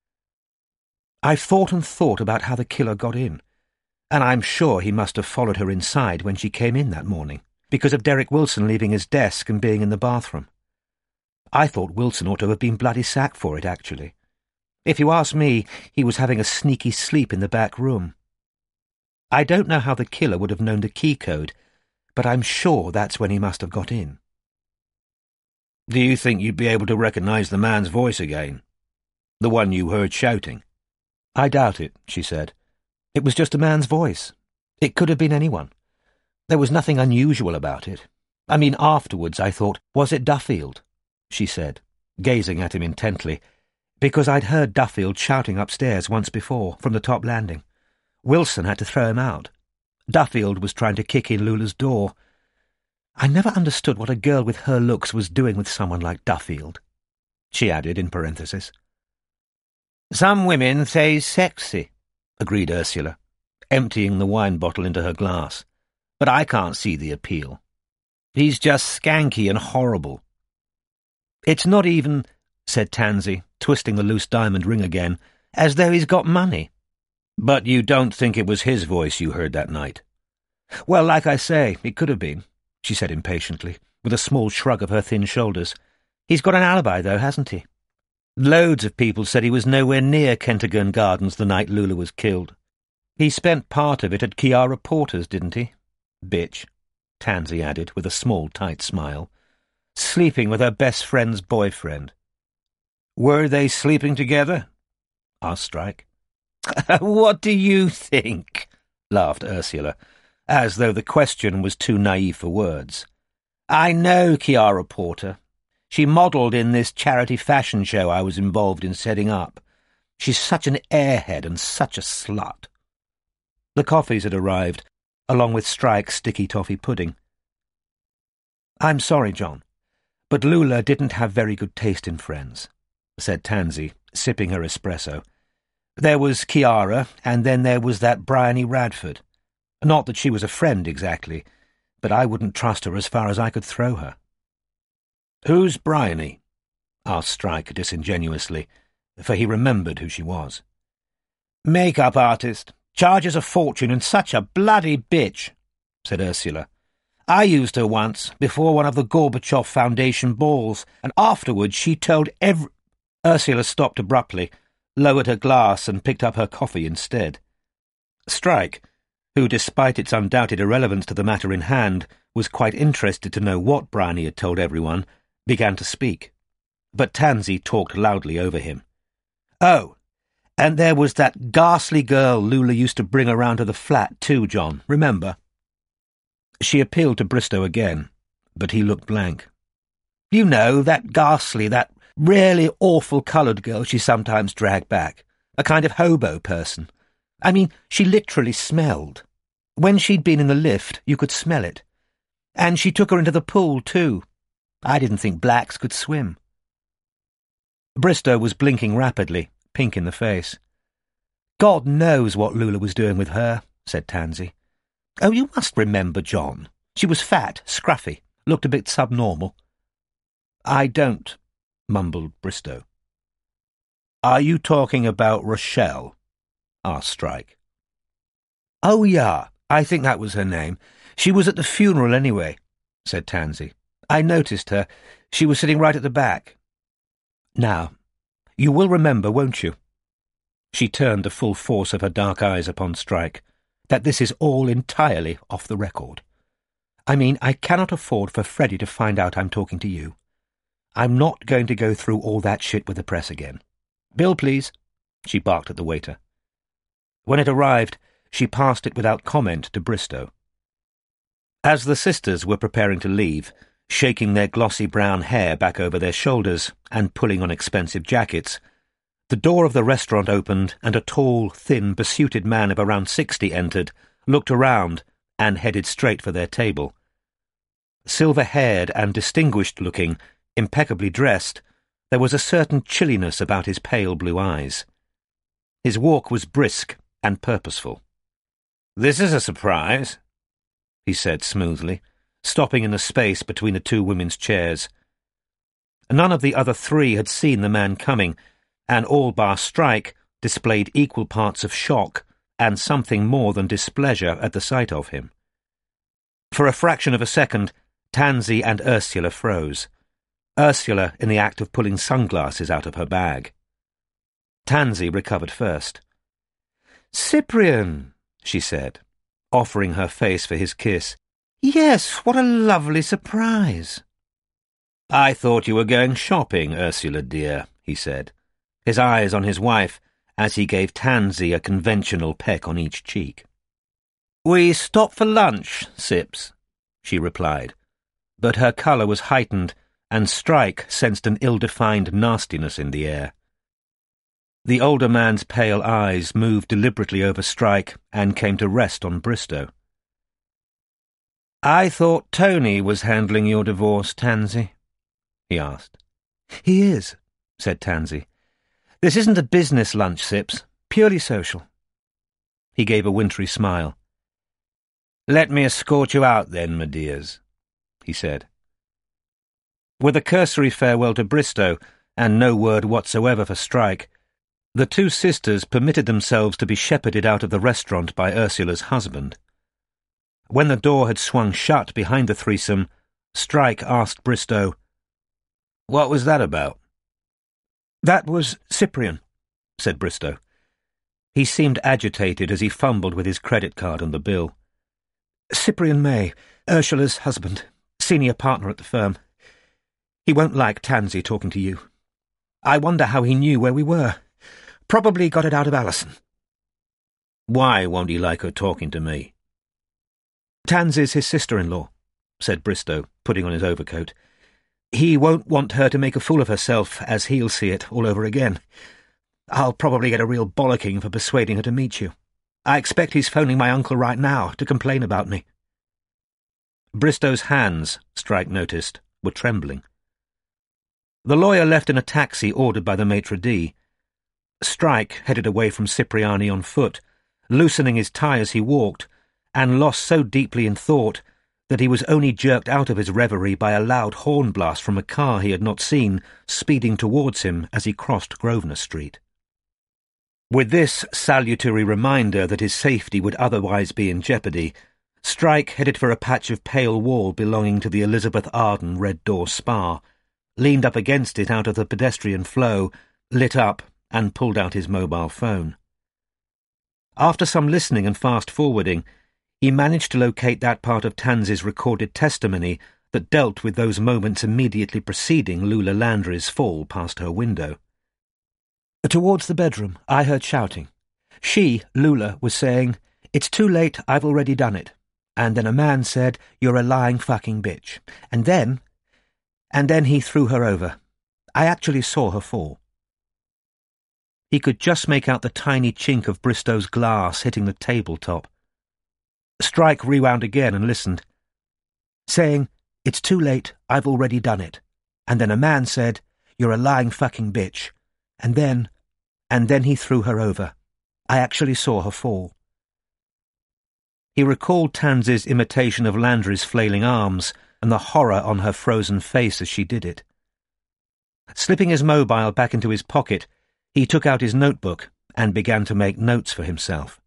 I've thought and thought about how the killer got in, and I'm sure he must have followed her inside when she came in that morning, because of Derek Wilson leaving his desk and being in the bathroom. I thought Wilson ought to have been bloody sacked for it, actually. If you ask me, he was having a sneaky sleep in the back room. I don't know how the killer would have known the key code, but I'm sure that's when he must have got in. Do you think you'd be able to recognize the man's voice again? The one you heard shouting? I doubt it, she said. It was just a man's voice. It could have been anyone. There was nothing unusual about it. I mean, afterwards I thought, was it Duffield? She said, gazing at him intently, because I'd heard Duffield shouting upstairs once before, from the top landing. Wilson had to throw him out. Duffield was trying to kick in Lula's door. I never understood what a girl with her looks was doing with someone like Duffield, she added in parenthesis. Some women say he's sexy, agreed Ursula, emptying the wine bottle into her glass. But I can't see the appeal. He's just skanky and horrible. It's not even, said Tansey, twisting the loose diamond ring again, as though he's got money. But you don't think it was his voice you heard that night? Well, like I say, it could have been, she said impatiently, with a small shrug of her thin shoulders. He's got an alibi, though, hasn't he? Loads of people said he was nowhere near Kentigern Gardens the night Lula was killed. He spent part of it at Chiara Porter's, didn't he? Bitch, Tansey added, with a small, tight smile. Sleeping with her best friend's boyfriend. Were they sleeping together? Asked Strike. What do you think? Laughed Ursula, as though the question was too naive for words. I know Chiara Porter. She modelled in this charity fashion show I was involved in setting up. She's such an airhead and such a slut. The coffees had arrived, along with Strike's sticky toffee pudding. I'm sorry, John, but Lula didn't have very good taste in friends, said Tansey, sipping her espresso. There was Chiara, and then there was that Bryony Radford. Not that she was a friend exactly, but I wouldn't trust her as far as I could throw her. Who's Bryony? Asked Strike disingenuously, for he remembered who she was. Make-up artist. Charges a fortune and such a bloody bitch, said Ursula. I used her once, before one of the Gorbachev Foundation balls, and afterwards she told every— Ursula stopped abruptly, lowered her glass and picked up her coffee instead. Strike, who, despite its undoubted irrelevance to the matter in hand, was quite interested to know what Bryony had told everyone, began to speak. But Tansey talked loudly over him. Oh, and there was that ghastly girl Lula used to bring around to the flat too, John, remember? She appealed to Bristow again, but he looked blank. You know, that ghastly, that really awful coloured girl she sometimes dragged back. A kind of hobo person. I mean, she literally smelled. When she'd been in the lift, you could smell it. And she took her into the pool, too. I didn't think blacks could swim. Bristow was blinking rapidly, pink in the face. God knows what Lula was doing with her, said Tansey. Oh, you must remember, John. She was fat, scruffy, looked a bit subnormal. I don't, mumbled Bristow. Are you talking about Rochelle? Asked Strike. Oh, yeah, I think that was her name. She was at the funeral anyway, said Tansey. I noticed her. She was sitting right at the back. Now, you will remember, won't you? She turned the full force of her dark eyes upon Strike, that this is all entirely off the record. I mean, I cannot afford for Freddie to find out I'm talking to you. I'm not going to go through all that shit with the press again. Bill, please. She barked at the waiter. When it arrived, she passed it without comment to Bristow. As the sisters were preparing to leave, shaking their glossy brown hair back over their shoulders and pulling on expensive jackets, the door of the restaurant opened and a tall, thin, besuited man of around 60 entered, looked around, and headed straight for their table. Silver-haired and distinguished-looking, impeccably dressed, there was a certain chilliness about his pale blue eyes. His walk was brisk and purposeful. "This is a surprise," he said smoothly, stopping in the space between the two women's chairs. None of the other three had seen the man coming, and all bar Strike displayed equal parts of shock and something more than displeasure at the sight of him. For a fraction of a second, Tansy and Ursula froze, Ursula in the act of pulling sunglasses out of her bag. Tansy recovered first. "Cyprian," she said, offering her face for his kiss. "Yes, what a lovely surprise." "I thought you were going shopping, Ursula dear," he said, his eyes on his wife as he gave Tansy a conventional peck on each cheek. "We stopped for lunch, Sips," she replied, but her colour was heightened, and Strike sensed an ill-defined nastiness in the air. The older man's pale eyes moved deliberately over Strike and came to rest on Bristow. "I thought Tony was handling your divorce, Tansy," he asked. "He is," said Tansy. "This isn't a business lunch, Sips. Purely social." He gave a wintry smile. "Let me escort you out, then, my dears," he said. With a cursory farewell to Bristow, and no word whatsoever for Strike, the two sisters permitted themselves to be shepherded out of the restaurant by Ursula's husband. When the door had swung shut behind the threesome, Strike asked Bristow, "What was that about?" "That was Cyprian," said Bristow. He seemed agitated as he fumbled with his credit card and the bill. "Cyprian May, Ursula's husband, senior partner at the firm. He won't like Tansy talking to you. I wonder how he knew where we were. Probably got it out of Alison." "Why won't he like her talking to me?" "Tansy's his sister-in-law," said Bristow, putting on his overcoat. "He won't want her to make a fool of herself, as he'll see it, all over again. I'll probably get a real bollocking for persuading her to meet you. I expect he's phoning my uncle right now to complain about me." Bristow's hands, Strike noticed, were trembling. The lawyer left in a taxi ordered by the maitre d'. Strike headed away from Cipriani on foot, loosening his tie as he walked, and lost so deeply in thought that he was only jerked out of his reverie by a loud horn blast from a car he had not seen speeding towards him as he crossed Grosvenor Street. With this salutary reminder that his safety would otherwise be in jeopardy, Strike headed for a patch of pale wall belonging to the Elizabeth Arden Red Door Spa, leaned up against it out of the pedestrian flow, lit up, and pulled out his mobile phone. After some listening and fast-forwarding, he managed to locate that part of Tansy's recorded testimony that dealt with those moments immediately preceding Lula Landry's fall past her window. "Towards the bedroom, I heard shouting. She, Lula, was saying, 'It's too late, I've already done it.' And then a man said, 'You're a lying fucking bitch.' And then he threw her over. I actually saw her fall." He could just make out the tiny chink of Bristow's glass hitting the tabletop. Strike rewound again and listened. Saying, "It's too late, I've already done it." And then a man said, "You're a lying fucking bitch." And then he threw her over. I actually saw her fall. He recalled Tansy's imitation of Landry's flailing arms and the horror on her frozen face as she did it. Slipping his mobile back into his pocket, he took out his notebook and began to make notes for himself.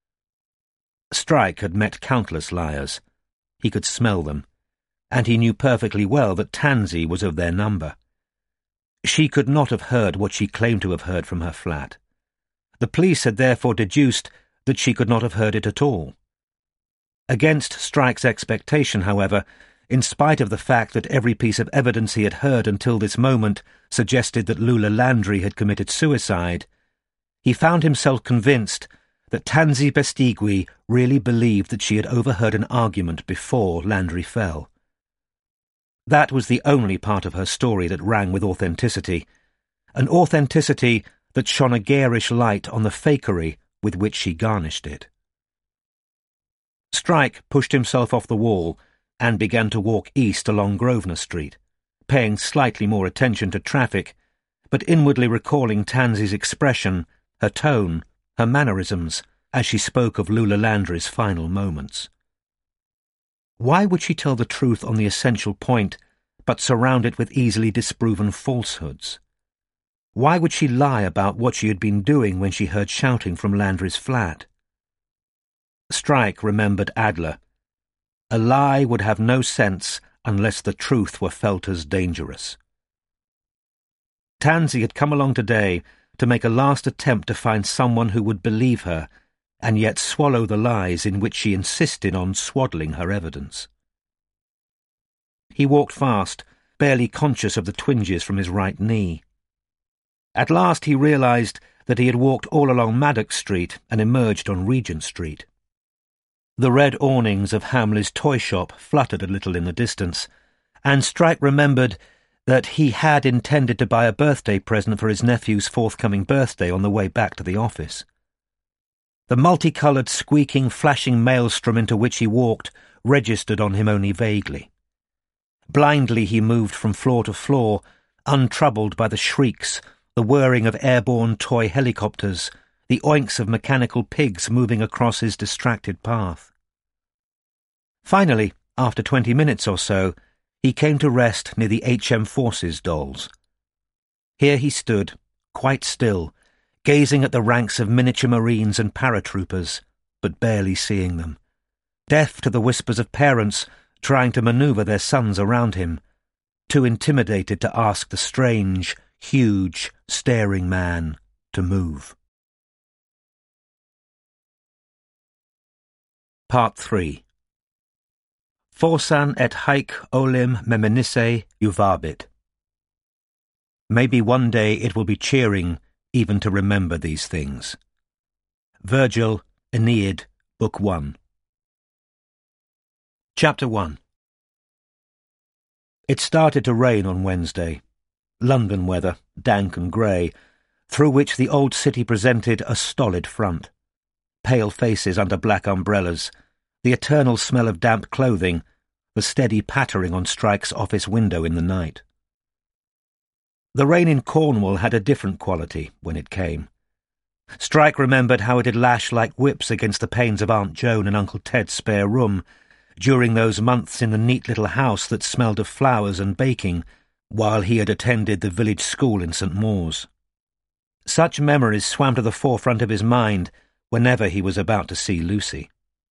Strike had met countless liars. He could smell them, and he knew perfectly well that Tansy was of their number. She could not have heard what she claimed to have heard from her flat. The police had therefore deduced that she could not have heard it at all. Against Strike's expectation, however, in spite of the fact that every piece of evidence he had heard until this moment suggested that Lula Landry had committed suicide, he found himself convinced that Tansy Bestigui really believed that she had overheard an argument before Landry fell. That was the only part of her story that rang with authenticity, an authenticity that shone a garish light on the fakery with which she garnished it. Strike pushed himself off the wall and began to walk east along Grosvenor Street, paying slightly more attention to traffic, but inwardly recalling Tansy's expression, her tone, her mannerisms, as she spoke of Lula Landry's final moments. Why would she tell the truth on the essential point, but surround it with easily disproven falsehoods? Why would she lie about what she had been doing when she heard shouting from Landry's flat? Strike remembered Adler. A lie would have no sense unless the truth were felt as dangerous. Tansy had come along today to make a last attempt to find someone who would believe her, and yet swallow the lies in which she insisted on swaddling her evidence. He walked fast, barely conscious of the twinges from his right knee. At last he realised that he had walked all along Maddox Street and emerged on Regent Street. The red awnings of Hamley's toy shop fluttered a little in the distance, and Strike remembered that he had intended to buy a birthday present for his nephew's forthcoming birthday on the way back to the office. The multicoloured, squeaking, flashing maelstrom into which he walked registered on him only vaguely. Blindly he moved from floor to floor, untroubled by the shrieks, the whirring of airborne toy helicopters, the oinks of mechanical pigs moving across his distracted path. Finally, after 20 minutes or so, he came to rest near the HM Forces dolls. Here he stood, quite still, gazing at the ranks of miniature Marines and paratroopers, but barely seeing them, deaf to the whispers of parents trying to manoeuvre their sons around him, too intimidated to ask the strange, huge, staring man to move. Part 3. Forsan et haec olim meminisse juvabit. Maybe one day it will be cheering even to remember these things. Virgil, Aeneid, Book 1. Chapter 1. It started to rain on Wednesday. London weather, dank and grey, through which the old city presented a stolid front. Pale faces under black umbrellas, the eternal smell of damp clothing, the steady pattering on Strike's office window in the night. The rain in Cornwall had a different quality when it came. Strike remembered how it had lashed like whips against the panes of Aunt Joan and Uncle Ted's spare room during those months in the neat little house that smelled of flowers and baking, while he had attended the village school in St. Mawes. Such memories swam to the forefront of his mind whenever he was about to see Lucy.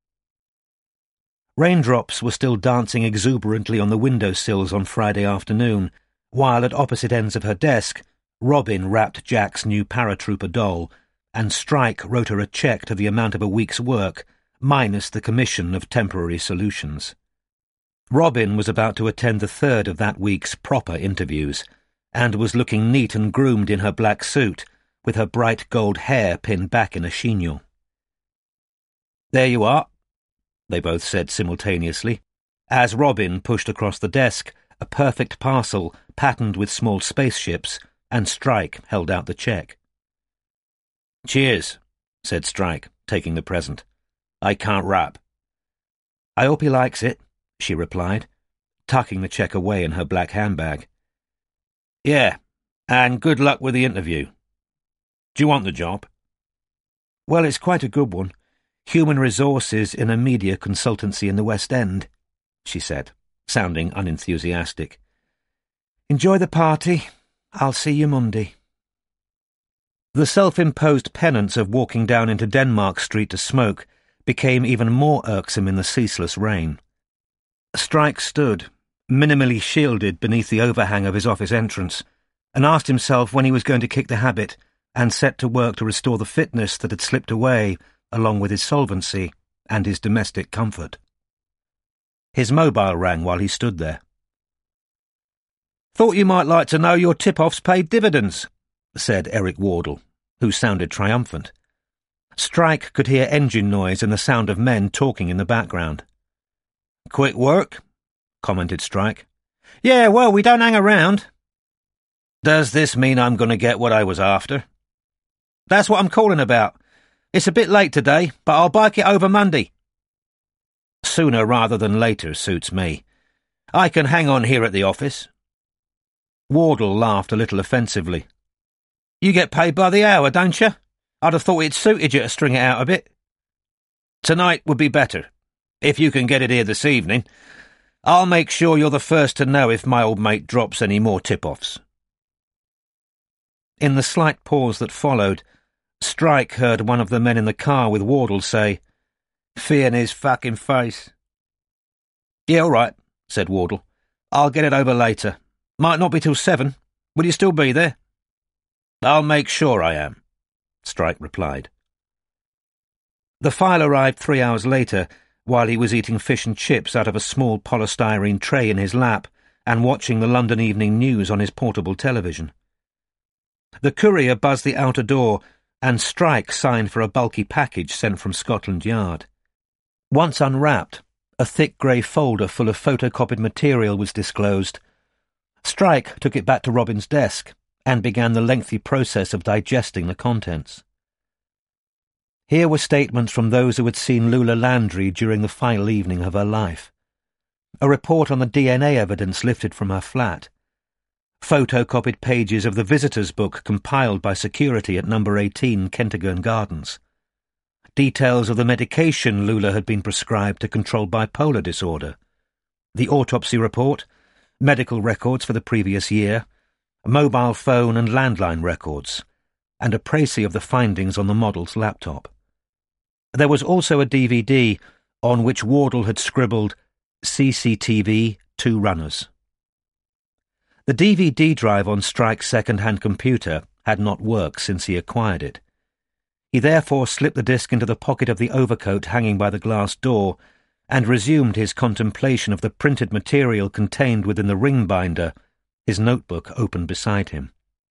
Raindrops were still dancing exuberantly on the window-sills on Friday afternoon, while at opposite ends of her desk, Robin wrapped Jack's new paratrooper doll, and Strike wrote her a cheque to the amount of a week's work, minus the commission of temporary solutions. Robin was about to attend the third of that week's proper interviews, and was looking neat and groomed in her black suit, with her bright gold hair pinned back in a chignon. "There you are," they both said simultaneously, as Robin pushed across the desk a perfect parcel patterned with small spaceships, and Strike held out the cheque. "Cheers," said Strike, taking the present. "I can't rap." "I hope he likes it," she replied, tucking the cheque away in her black handbag. "Yeah, and good luck with the interview. Do you want the job?" "Well, it's quite a good one. Human resources in a media consultancy in the West End," she said, sounding unenthusiastic. "Enjoy the party. I'll see you Monday." The self-imposed penance of walking down into Denmark Street to smoke became even more irksome in the ceaseless rain. Strike stood, minimally shielded beneath the overhang of his office entrance, and asked himself when he was going to kick the habit and set to work to restore the fitness that had slipped away along with his solvency and his domestic comfort. His mobile rang while he stood there. "Thought you might like to know your tip-offs paid dividends," said Eric Wardle, who sounded triumphant. Strike could hear engine noise and the sound of men talking in the background. "Quick work," commented Strike. "Yeah, well, we don't hang around." "Does this mean I'm going to get what I was after?" "That's what I'm calling about. It's a bit late today, but I'll bike it over Monday." "Sooner rather than later suits me. I can hang on here at the office." Wardle laughed a little offensively. "You get paid by the hour, don't you? I'd have thought it suited you to string it out a bit." "Tonight would be better, if you can get it here this evening. I'll make sure you're the first to know if my old mate drops any more tip-offs." In the slight pause that followed, Strike heard one of the men in the car with Wardle say, "Fee in his fucking face." "Yeah, all right," said Wardle. "I'll get it over later. Might not be till 7. Will you still be there?" "I'll make sure I am," Strike replied. The file arrived 3 hours later, while he was eating fish and chips out of a small polystyrene tray in his lap and watching the London Evening News on his portable television. The courier buzzed the outer door, and Strike signed for a bulky package sent from Scotland Yard. Once unwrapped, a thick grey folder full of photocopied material was disclosed. Strike took it back to Robin's desk and began the lengthy process of digesting the contents. Here were statements from those who had seen Lula Landry during the final evening of her life. A report on the DNA evidence lifted from her flat. Photocopied pages of the visitors' book compiled by security at number 18 Kentigern Gardens. Details of the medication Lula had been prescribed to control bipolar disorder. The autopsy report, medical records for the previous year, mobile phone and landline records, and a précis of the findings on the model's laptop. There was also a DVD on which Wardle had scribbled CCTV 2 runners. The DVD drive on Strike's second-hand computer had not worked since he acquired it. He therefore slipped the disc into the pocket of the overcoat hanging by the glass door and resumed his contemplation of the printed material contained within the ring binder, his notebook open beside him.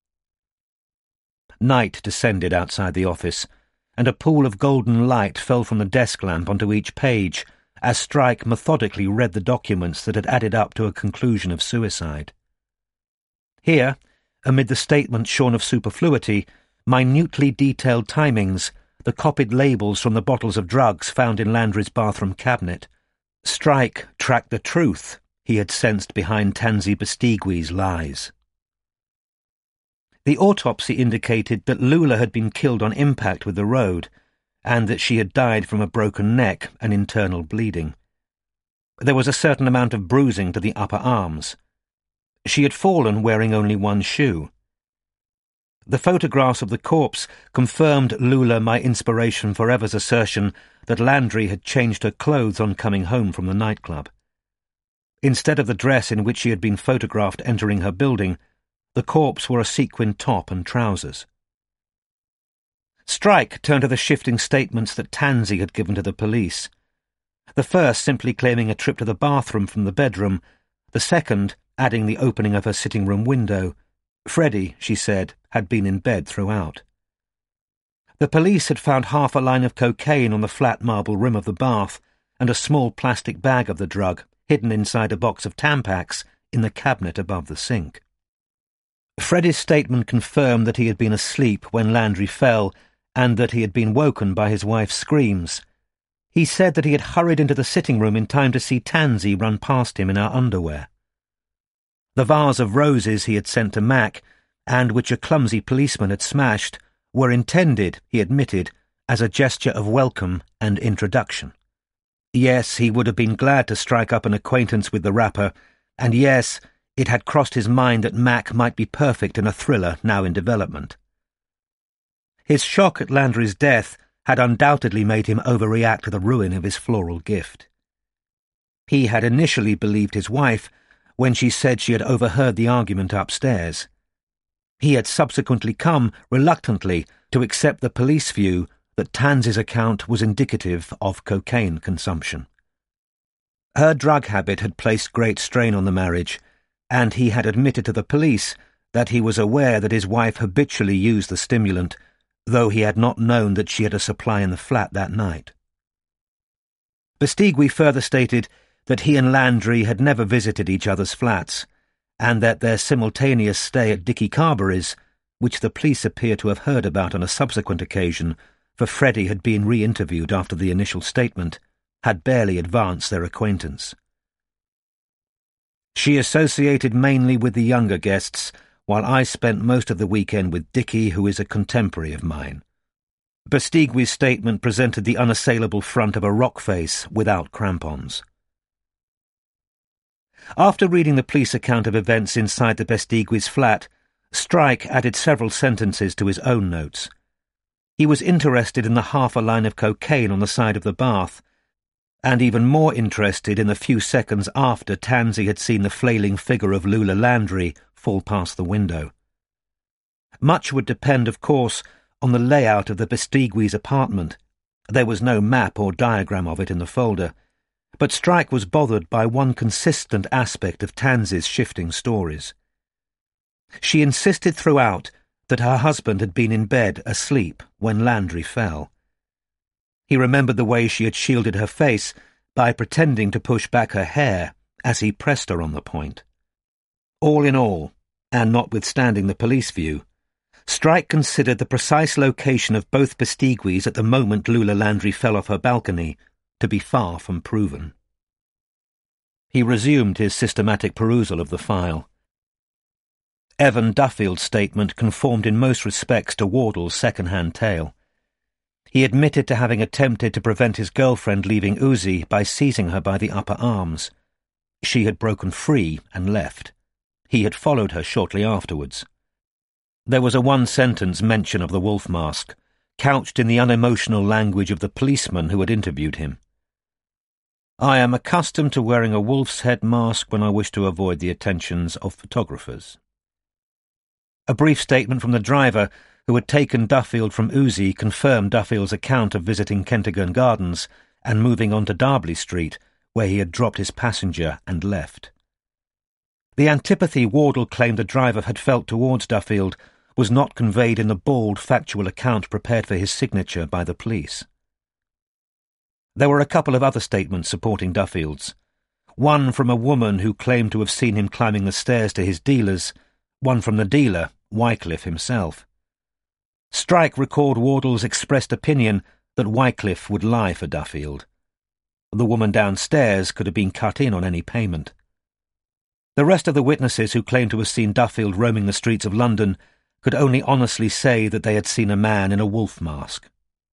Night descended outside the office, and a pool of golden light fell from the desk lamp onto each page as Strike methodically read the documents that had added up to a conclusion of suicide. Here, amid the statements shorn of superfluity, minutely detailed timings, the copied labels from the bottles of drugs found in Landry's bathroom cabinet, Strike tracked the truth he had sensed behind Tansy Bastigui's lies. The autopsy indicated that Lula had been killed on impact with the road, and that she had died from a broken neck and internal bleeding. There was a certain amount of bruising to the upper arms. She had fallen wearing only one shoe. The photographs of the corpse confirmed Lula My Inspiration Forever's assertion that Landry had changed her clothes on coming home from the nightclub. Instead of the dress in which she had been photographed entering her building, the corpse wore a sequined top and trousers. Strike turned to the shifting statements that Tansy had given to the police. The first simply claiming a trip to the bathroom from the bedroom, the second adding the opening of her sitting-room window. Freddie, she said, had been in bed throughout. The police had found half a line of cocaine on the flat marble rim of the bath and a small plastic bag of the drug hidden inside a box of Tampax in the cabinet above the sink. Freddie's statement confirmed that he had been asleep when Landry fell and that he had been woken by his wife's screams. He said that he had hurried into the sitting room in time to see Tansy run past him in her underwear. The vase of roses he had sent to Mac, and which a clumsy policeman had smashed, were intended, he admitted, as a gesture of welcome and introduction. Yes, he would have been glad to strike up an acquaintance with the rapper, and yes, it had crossed his mind that Mac might be perfect in a thriller now in development. His shock at Landry's death had undoubtedly made him overreact to the ruin of his floral gift. He had initially believed his wife when she said she had overheard the argument upstairs. He had subsequently come, reluctantly, to accept the police view that Tansy's account was indicative of cocaine consumption. Her drug habit had placed great strain on the marriage, and he had admitted to the police that he was aware that his wife habitually used the stimulant, though he had not known that she had a supply in the flat that night. Bestigui further stated that he and Landry had never visited each other's flats, and that their simultaneous stay at Dickie Carberry's, which the police appear to have heard about on a subsequent occasion, for Freddie had been re-interviewed after the initial statement, had barely advanced their acquaintance. She associated mainly with the younger guests, while I spent most of the weekend with Dickie, who is a contemporary of mine. Bestigui's statement presented the unassailable front of a rock face without crampons. After reading the police account of events inside the Bestigui's flat, Strike added several sentences to his own notes. He was interested in the half a line of cocaine on the side of the bath, and even more interested in the few seconds after Tansey had seen the flailing figure of Lula Landry fall past the window. Much would depend, of course, on the layout of the Bestigui's apartment. There was no map or diagram of it in the folder, but Strike was bothered by one consistent aspect of Tansey's shifting stories. She insisted throughout that her husband had been in bed asleep when Landry fell. He remembered the way she had shielded her face by pretending to push back her hair as he pressed her on the point. All in all, and notwithstanding the police view, Strike considered the precise location of both Bestiguis at the moment Lula Landry fell off her balcony to be far from proven. He resumed his systematic perusal of the file. Evan Duffield's statement conformed in most respects to Wardle's second-hand tale. He admitted to having attempted to prevent his girlfriend leaving Uzi by seizing her by the upper arms. She had broken free and left. He had followed her shortly afterwards. There was a one-sentence mention of the wolf mask, couched in the unemotional language of the policeman who had interviewed him. "I am accustomed to wearing a wolf's head mask when I wish to avoid the attentions of photographers." A brief statement from the driver who had taken Duffield from Uzi confirmed Duffield's account of visiting Kentigern Gardens and moving on to Darbley Street, where he had dropped his passenger and left. The antipathy Wardle claimed the driver had felt towards Duffield was not conveyed in the bald, factual account prepared for his signature by the police. There were a couple of other statements supporting Duffield's. One from a woman who claimed to have seen him climbing the stairs to his dealer's, one from the dealer, Wycliffe himself. Strike recalled Wardle's expressed opinion that Wycliffe would lie for Duffield. The woman downstairs could have been cut in on any payment. The rest of the witnesses who claimed to have seen Duffield roaming the streets of London could only honestly say that they had seen a man in a wolf mask.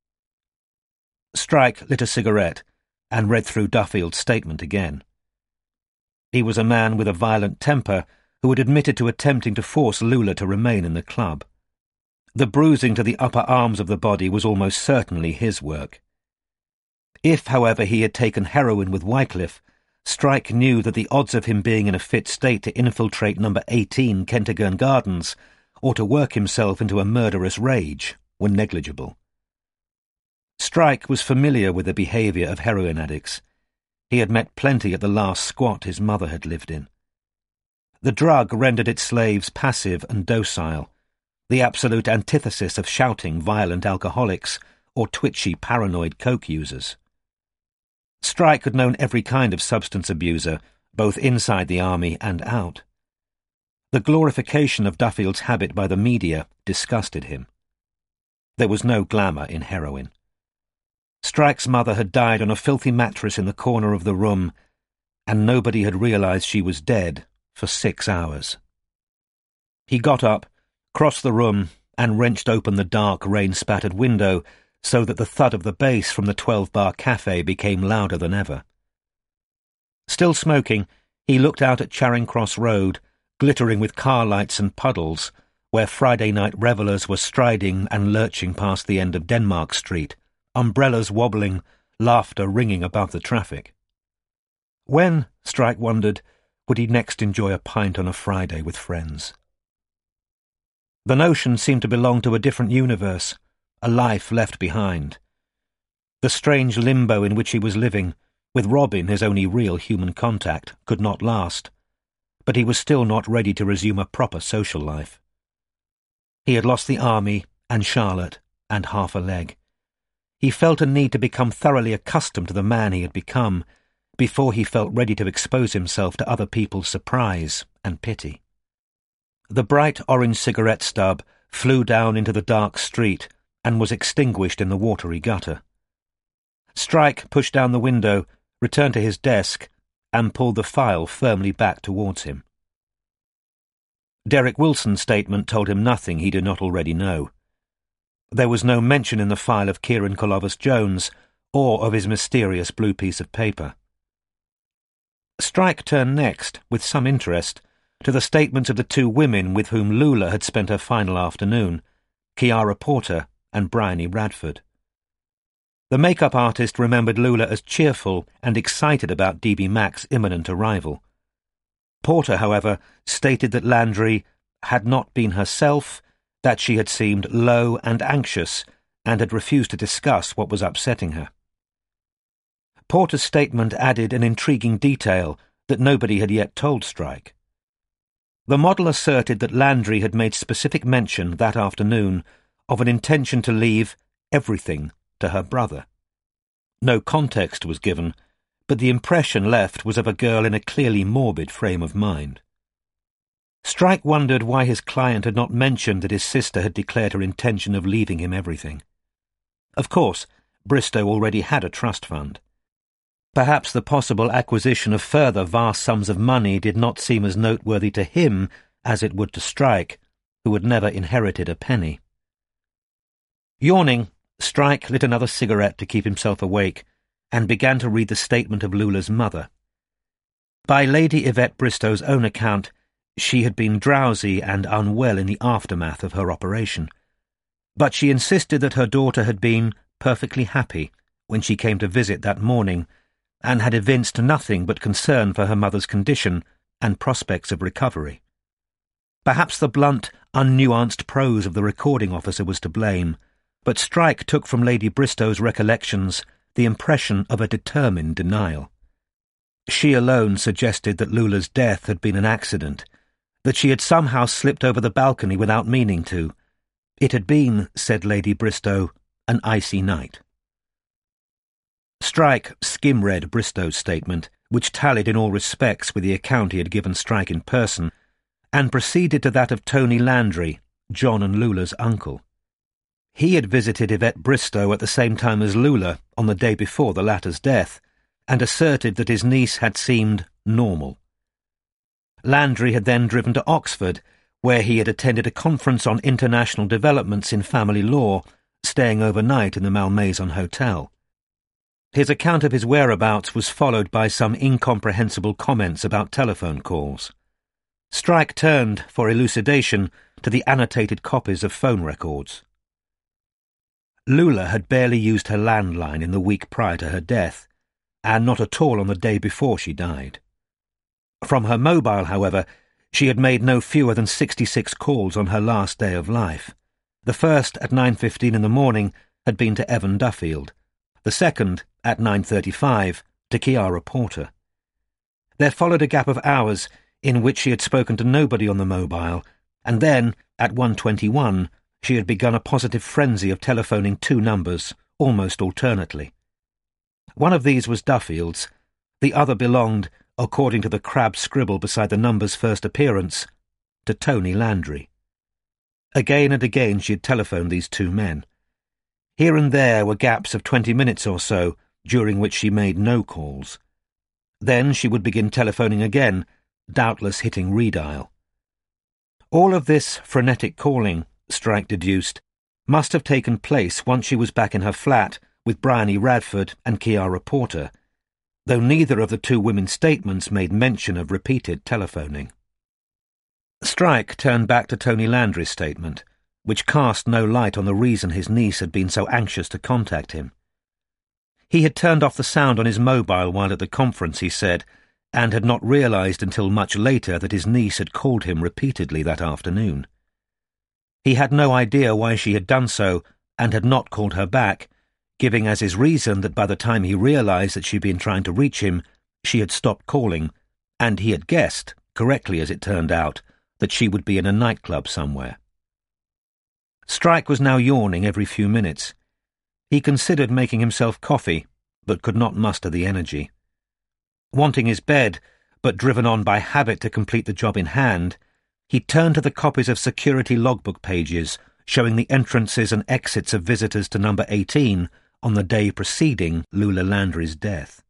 Strike lit a cigarette and read through Duffield's statement again. He was a man with a violent temper who had admitted to attempting to force Lula to remain in the club. The bruising to the upper arms of the body was almost certainly his work. If, however, he had taken heroin with Wycliffe, Strike knew that the odds of him being in a fit state to infiltrate number 18 Kentigern Gardens or to work himself into a murderous rage were negligible. Strike was familiar with the behaviour of heroin addicts. He had met plenty at the last squat his mother had lived in. The drug rendered its slaves passive and docile, the absolute antithesis of shouting, violent alcoholics or twitchy, paranoid coke users. Strike had known every kind of substance abuser, both inside the army and out. The glorification of Duffield's habit by the media disgusted him. There was no glamour in heroin. Strike's mother had died on a filthy mattress in the corner of the room, and nobody had realized she was dead for 6 hours. He got up, crossed the room, and wrenched open the dark, rain-spattered window so that the thud of the bass from the 12-bar cafe became louder than ever. Still smoking, he looked out at Charing Cross Road, glittering with car lights and puddles, where Friday night revellers were striding and lurching past the end of Denmark Street, umbrellas wobbling, laughter ringing above the traffic. When, Strike wondered, would he next enjoy a pint on a Friday with friends? The notion seemed to belong to a different universe, a life left behind. The strange limbo in which he was living, with Robin his only real human contact, could not last, but he was still not ready to resume a proper social life. He had lost the army and Charlotte and half a leg. He felt a need to become thoroughly accustomed to the man he had become before he felt ready to expose himself to other people's surprise and pity. The bright orange cigarette stub flew down into the dark street and was extinguished in the watery gutter. Strike pushed down the window, returned to his desk, and pulled the file firmly back towards him. Derek Wilson's statement told him nothing he did not already know. There was no mention in the file of Kieran Colobus-Jones or of his mysterious blue piece of paper. Strike turned next, with some interest, to the statements of the two women with whom Lula had spent her final afternoon, Kiara Porter and Bryony Radford. The makeup artist remembered Lula as cheerful and excited about D.B. Mack's imminent arrival. Porter, however, stated that Landry had not been herself, that she had seemed low and anxious, and had refused to discuss what was upsetting her. Porter's statement added an intriguing detail that nobody had yet told Strike. The model asserted that Landry had made specific mention that afternoon of an intention to leave everything to her brother. No context was given, but the impression left was of a girl in a clearly morbid frame of mind. Strike wondered why his client had not mentioned that his sister had declared her intention of leaving him everything. Of course, Bristow already had a trust fund. Perhaps the possible acquisition of further vast sums of money did not seem as noteworthy to him as it would to Strike, who had never inherited a penny. Yawning, Strike lit another cigarette to keep himself awake and began to read the statement of Lula's mother. By Lady Yvette Bristow's own account, she had been drowsy and unwell in the aftermath of her operation, but she insisted that her daughter had been perfectly happy when she came to visit that morning and had evinced nothing but concern for her mother's condition and prospects of recovery. Perhaps the blunt, unnuanced prose of the recording officer was to blame, but Strike took from Lady Bristow's recollections the impression of a determined denial. She alone suggested that Lula's death had been an accident, that she had somehow slipped over the balcony without meaning to. It had been, said Lady Bristow, an icy night. Strike skim-read Bristow's statement, which tallied in all respects with the account he had given Strike in person, and proceeded to that of Tony Landry, John and Lula's uncle. He had visited Yvette Bristow at the same time as Lula on the day before the latter's death, and asserted that his niece had seemed normal. Landry had then driven to Oxford, where he had attended a conference on international developments in family law, staying overnight in the Malmaison Hotel. His account of his whereabouts was followed by some incomprehensible comments about telephone calls. Strike turned, for elucidation, to the annotated copies of phone records. Lula had barely used her landline in the week prior to her death, and not at all on the day before she died. From her mobile, however, she had made no fewer than 66 calls on her last day of life. The first, at 9:15 in the morning, had been to Evan Duffield. The second, at 9:35, to Kiara Porter. There followed a gap of hours in which she had spoken to nobody on the mobile, and then, at 1:21, she had begun a positive frenzy of telephoning two numbers, almost alternately. One of these was Duffield's, the other belonged, according to the crabbed scribble beside the number's first appearance, to Tony Landry. Again and again she had telephoned these two men. Here and there were gaps of 20 minutes or so, during which she made no calls. Then she would begin telephoning again, doubtless hitting redial. All of this frenetic calling, Strike deduced, must have taken place once she was back in her flat with Bryony Radford and Kiara Porter, though neither of the two women's statements made mention of repeated telephoning. Strike turned back to Tony Landry's statement, which cast no light on the reason his niece had been so anxious to contact him. He had turned off the sound on his mobile while at the conference, he said, and had not realized until much later that his niece had called him repeatedly that afternoon. He had no idea why she had done so, and had not called her back, giving as his reason that by the time he realized that she had been trying to reach him, she had stopped calling, and he had guessed, correctly as it turned out, that she would be in a nightclub somewhere. Strike was now yawning every few minutes. He considered making himself coffee, but could not muster the energy. Wanting his bed, but driven on by habit to complete the job in hand, he turned to the copies of security logbook pages showing the entrances and exits of visitors to number 18 on the day preceding Lula Landry's death.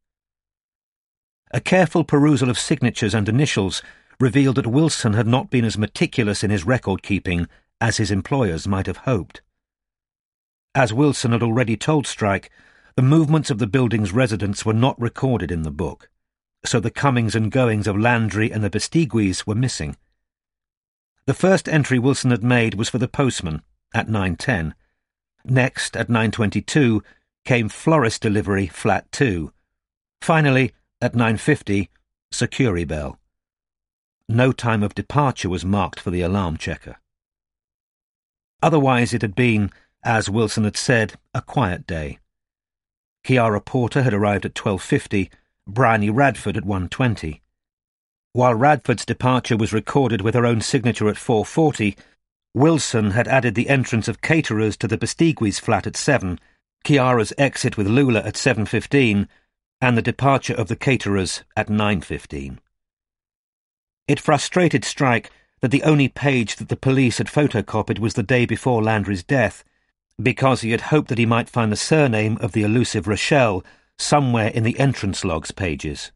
A careful perusal of signatures and initials revealed that Wilson had not been as meticulous in his record-keeping as his employers might have hoped. As Wilson had already told Strike, the movements of the building's residents were not recorded in the book, so the comings and goings of Landry and the Bestiguis were missing. The first entry Wilson had made was for the postman, at 9:10. Next, at 9:22, came florist delivery, flat 2. Finally, at 9:50, Securi bell. No time of departure was marked for the alarm checker. Otherwise it had been, as Wilson had said, a quiet day. Chiara Porter had arrived at 12:50, Bryony Radford at 1:20. While Radford's departure was recorded with her own signature at 4:40, Wilson had added the entrance of caterers to the Bestiguis' flat at 7, Chiara's exit with Lula at 7:15, and the departure of the caterers at 9:15. It frustrated Strike that the only page that the police had photocopied was the day before Landry's death, because he had hoped that he might find the surname of the elusive Rochelle somewhere in the entrance logs pages.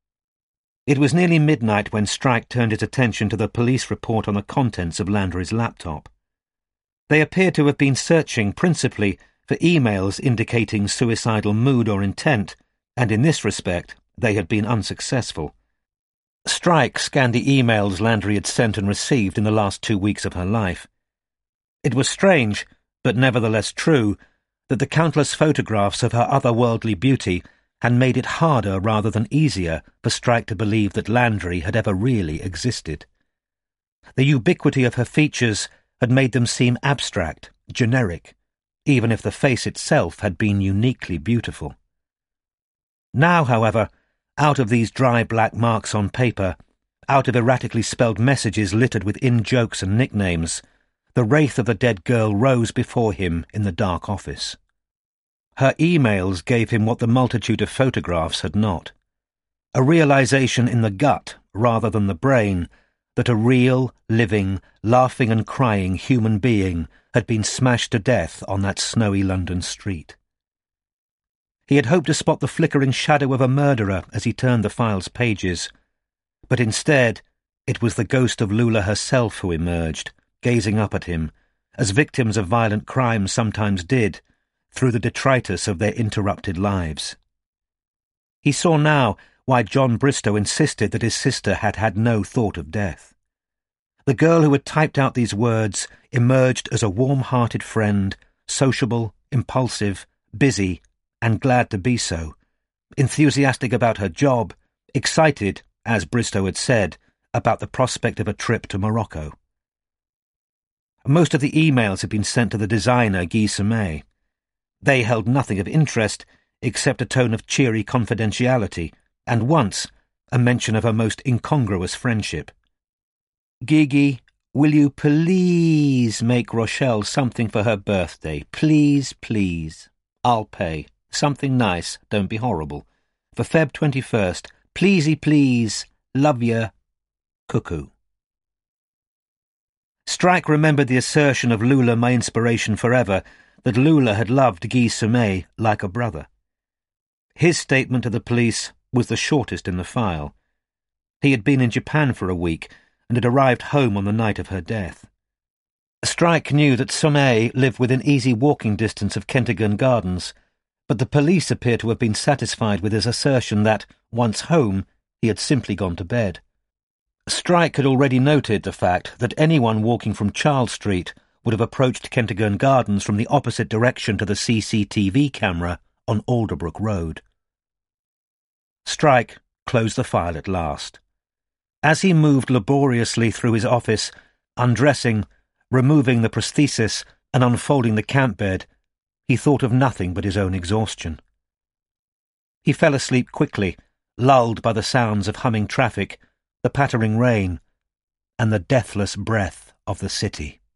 It was nearly midnight when Strike turned his attention to the police report on the contents of Landry's laptop. They appeared to have been searching principally for emails indicating suicidal mood or intent, and in this respect they had been unsuccessful. Strike scanned the emails Landry had sent and received in the last 2 weeks of her life. It was strange, but nevertheless true, that the countless photographs of her otherworldly beauty had made it harder rather than easier for Strike to believe that Landry had ever really existed. The ubiquity of her features had made them seem abstract, generic, even if the face itself had been uniquely beautiful. Now, however, out of these dry black marks on paper, out of erratically spelled messages littered with in-jokes and nicknames, the wraith of the dead girl rose before him in the dark office. Her emails gave him what the multitude of photographs had not. A realization in the gut, rather than the brain, that a real, living, laughing and crying human being had been smashed to death on that snowy London street. He had hoped to spot the flickering shadow of a murderer as he turned the file's pages, but instead it was the ghost of Lula herself who emerged, gazing up at him, as victims of violent crime sometimes did, through the detritus of their interrupted lives. He saw now why John Bristow insisted that his sister had had no thought of death. The girl who had typed out these words emerged as a warm-hearted friend, sociable, impulsive, busy, and glad to be so, enthusiastic about her job, excited, as Bristow had said, about the prospect of a trip to Morocco. Most of the emails had been sent to the designer Guy Sommet. They held nothing of interest except a tone of cheery confidentiality, and once a mention of her most incongruous friendship. "Gigi, will you please make Rochelle something for her birthday? Please, please. I'll pay. Something nice, don't be horrible. For Feb 21st, pleasey please, love ya, Cuckoo." Strike remembered the assertion of Lula, my inspiration forever, that Lula had loved Guy Sommet like a brother. His statement to the police was the shortest in the file. He had been in Japan for a week and had arrived home on the night of her death. Strike knew that Sommet lived within easy walking distance of Kentigern Gardens, but the police appeared to have been satisfied with his assertion that, once home, he had simply gone to bed. Strike had already noted the fact that anyone walking from Charles Street would have approached Kentigern Gardens from the opposite direction to the CCTV camera on Alderbrook Road. Strike closed the file at last. As he moved laboriously through his office, undressing, removing the prosthesis, and unfolding the camp bed, he thought of nothing but his own exhaustion. He fell asleep quickly, lulled by the sounds of humming traffic, the pattering rain, and the deathless breath of the city.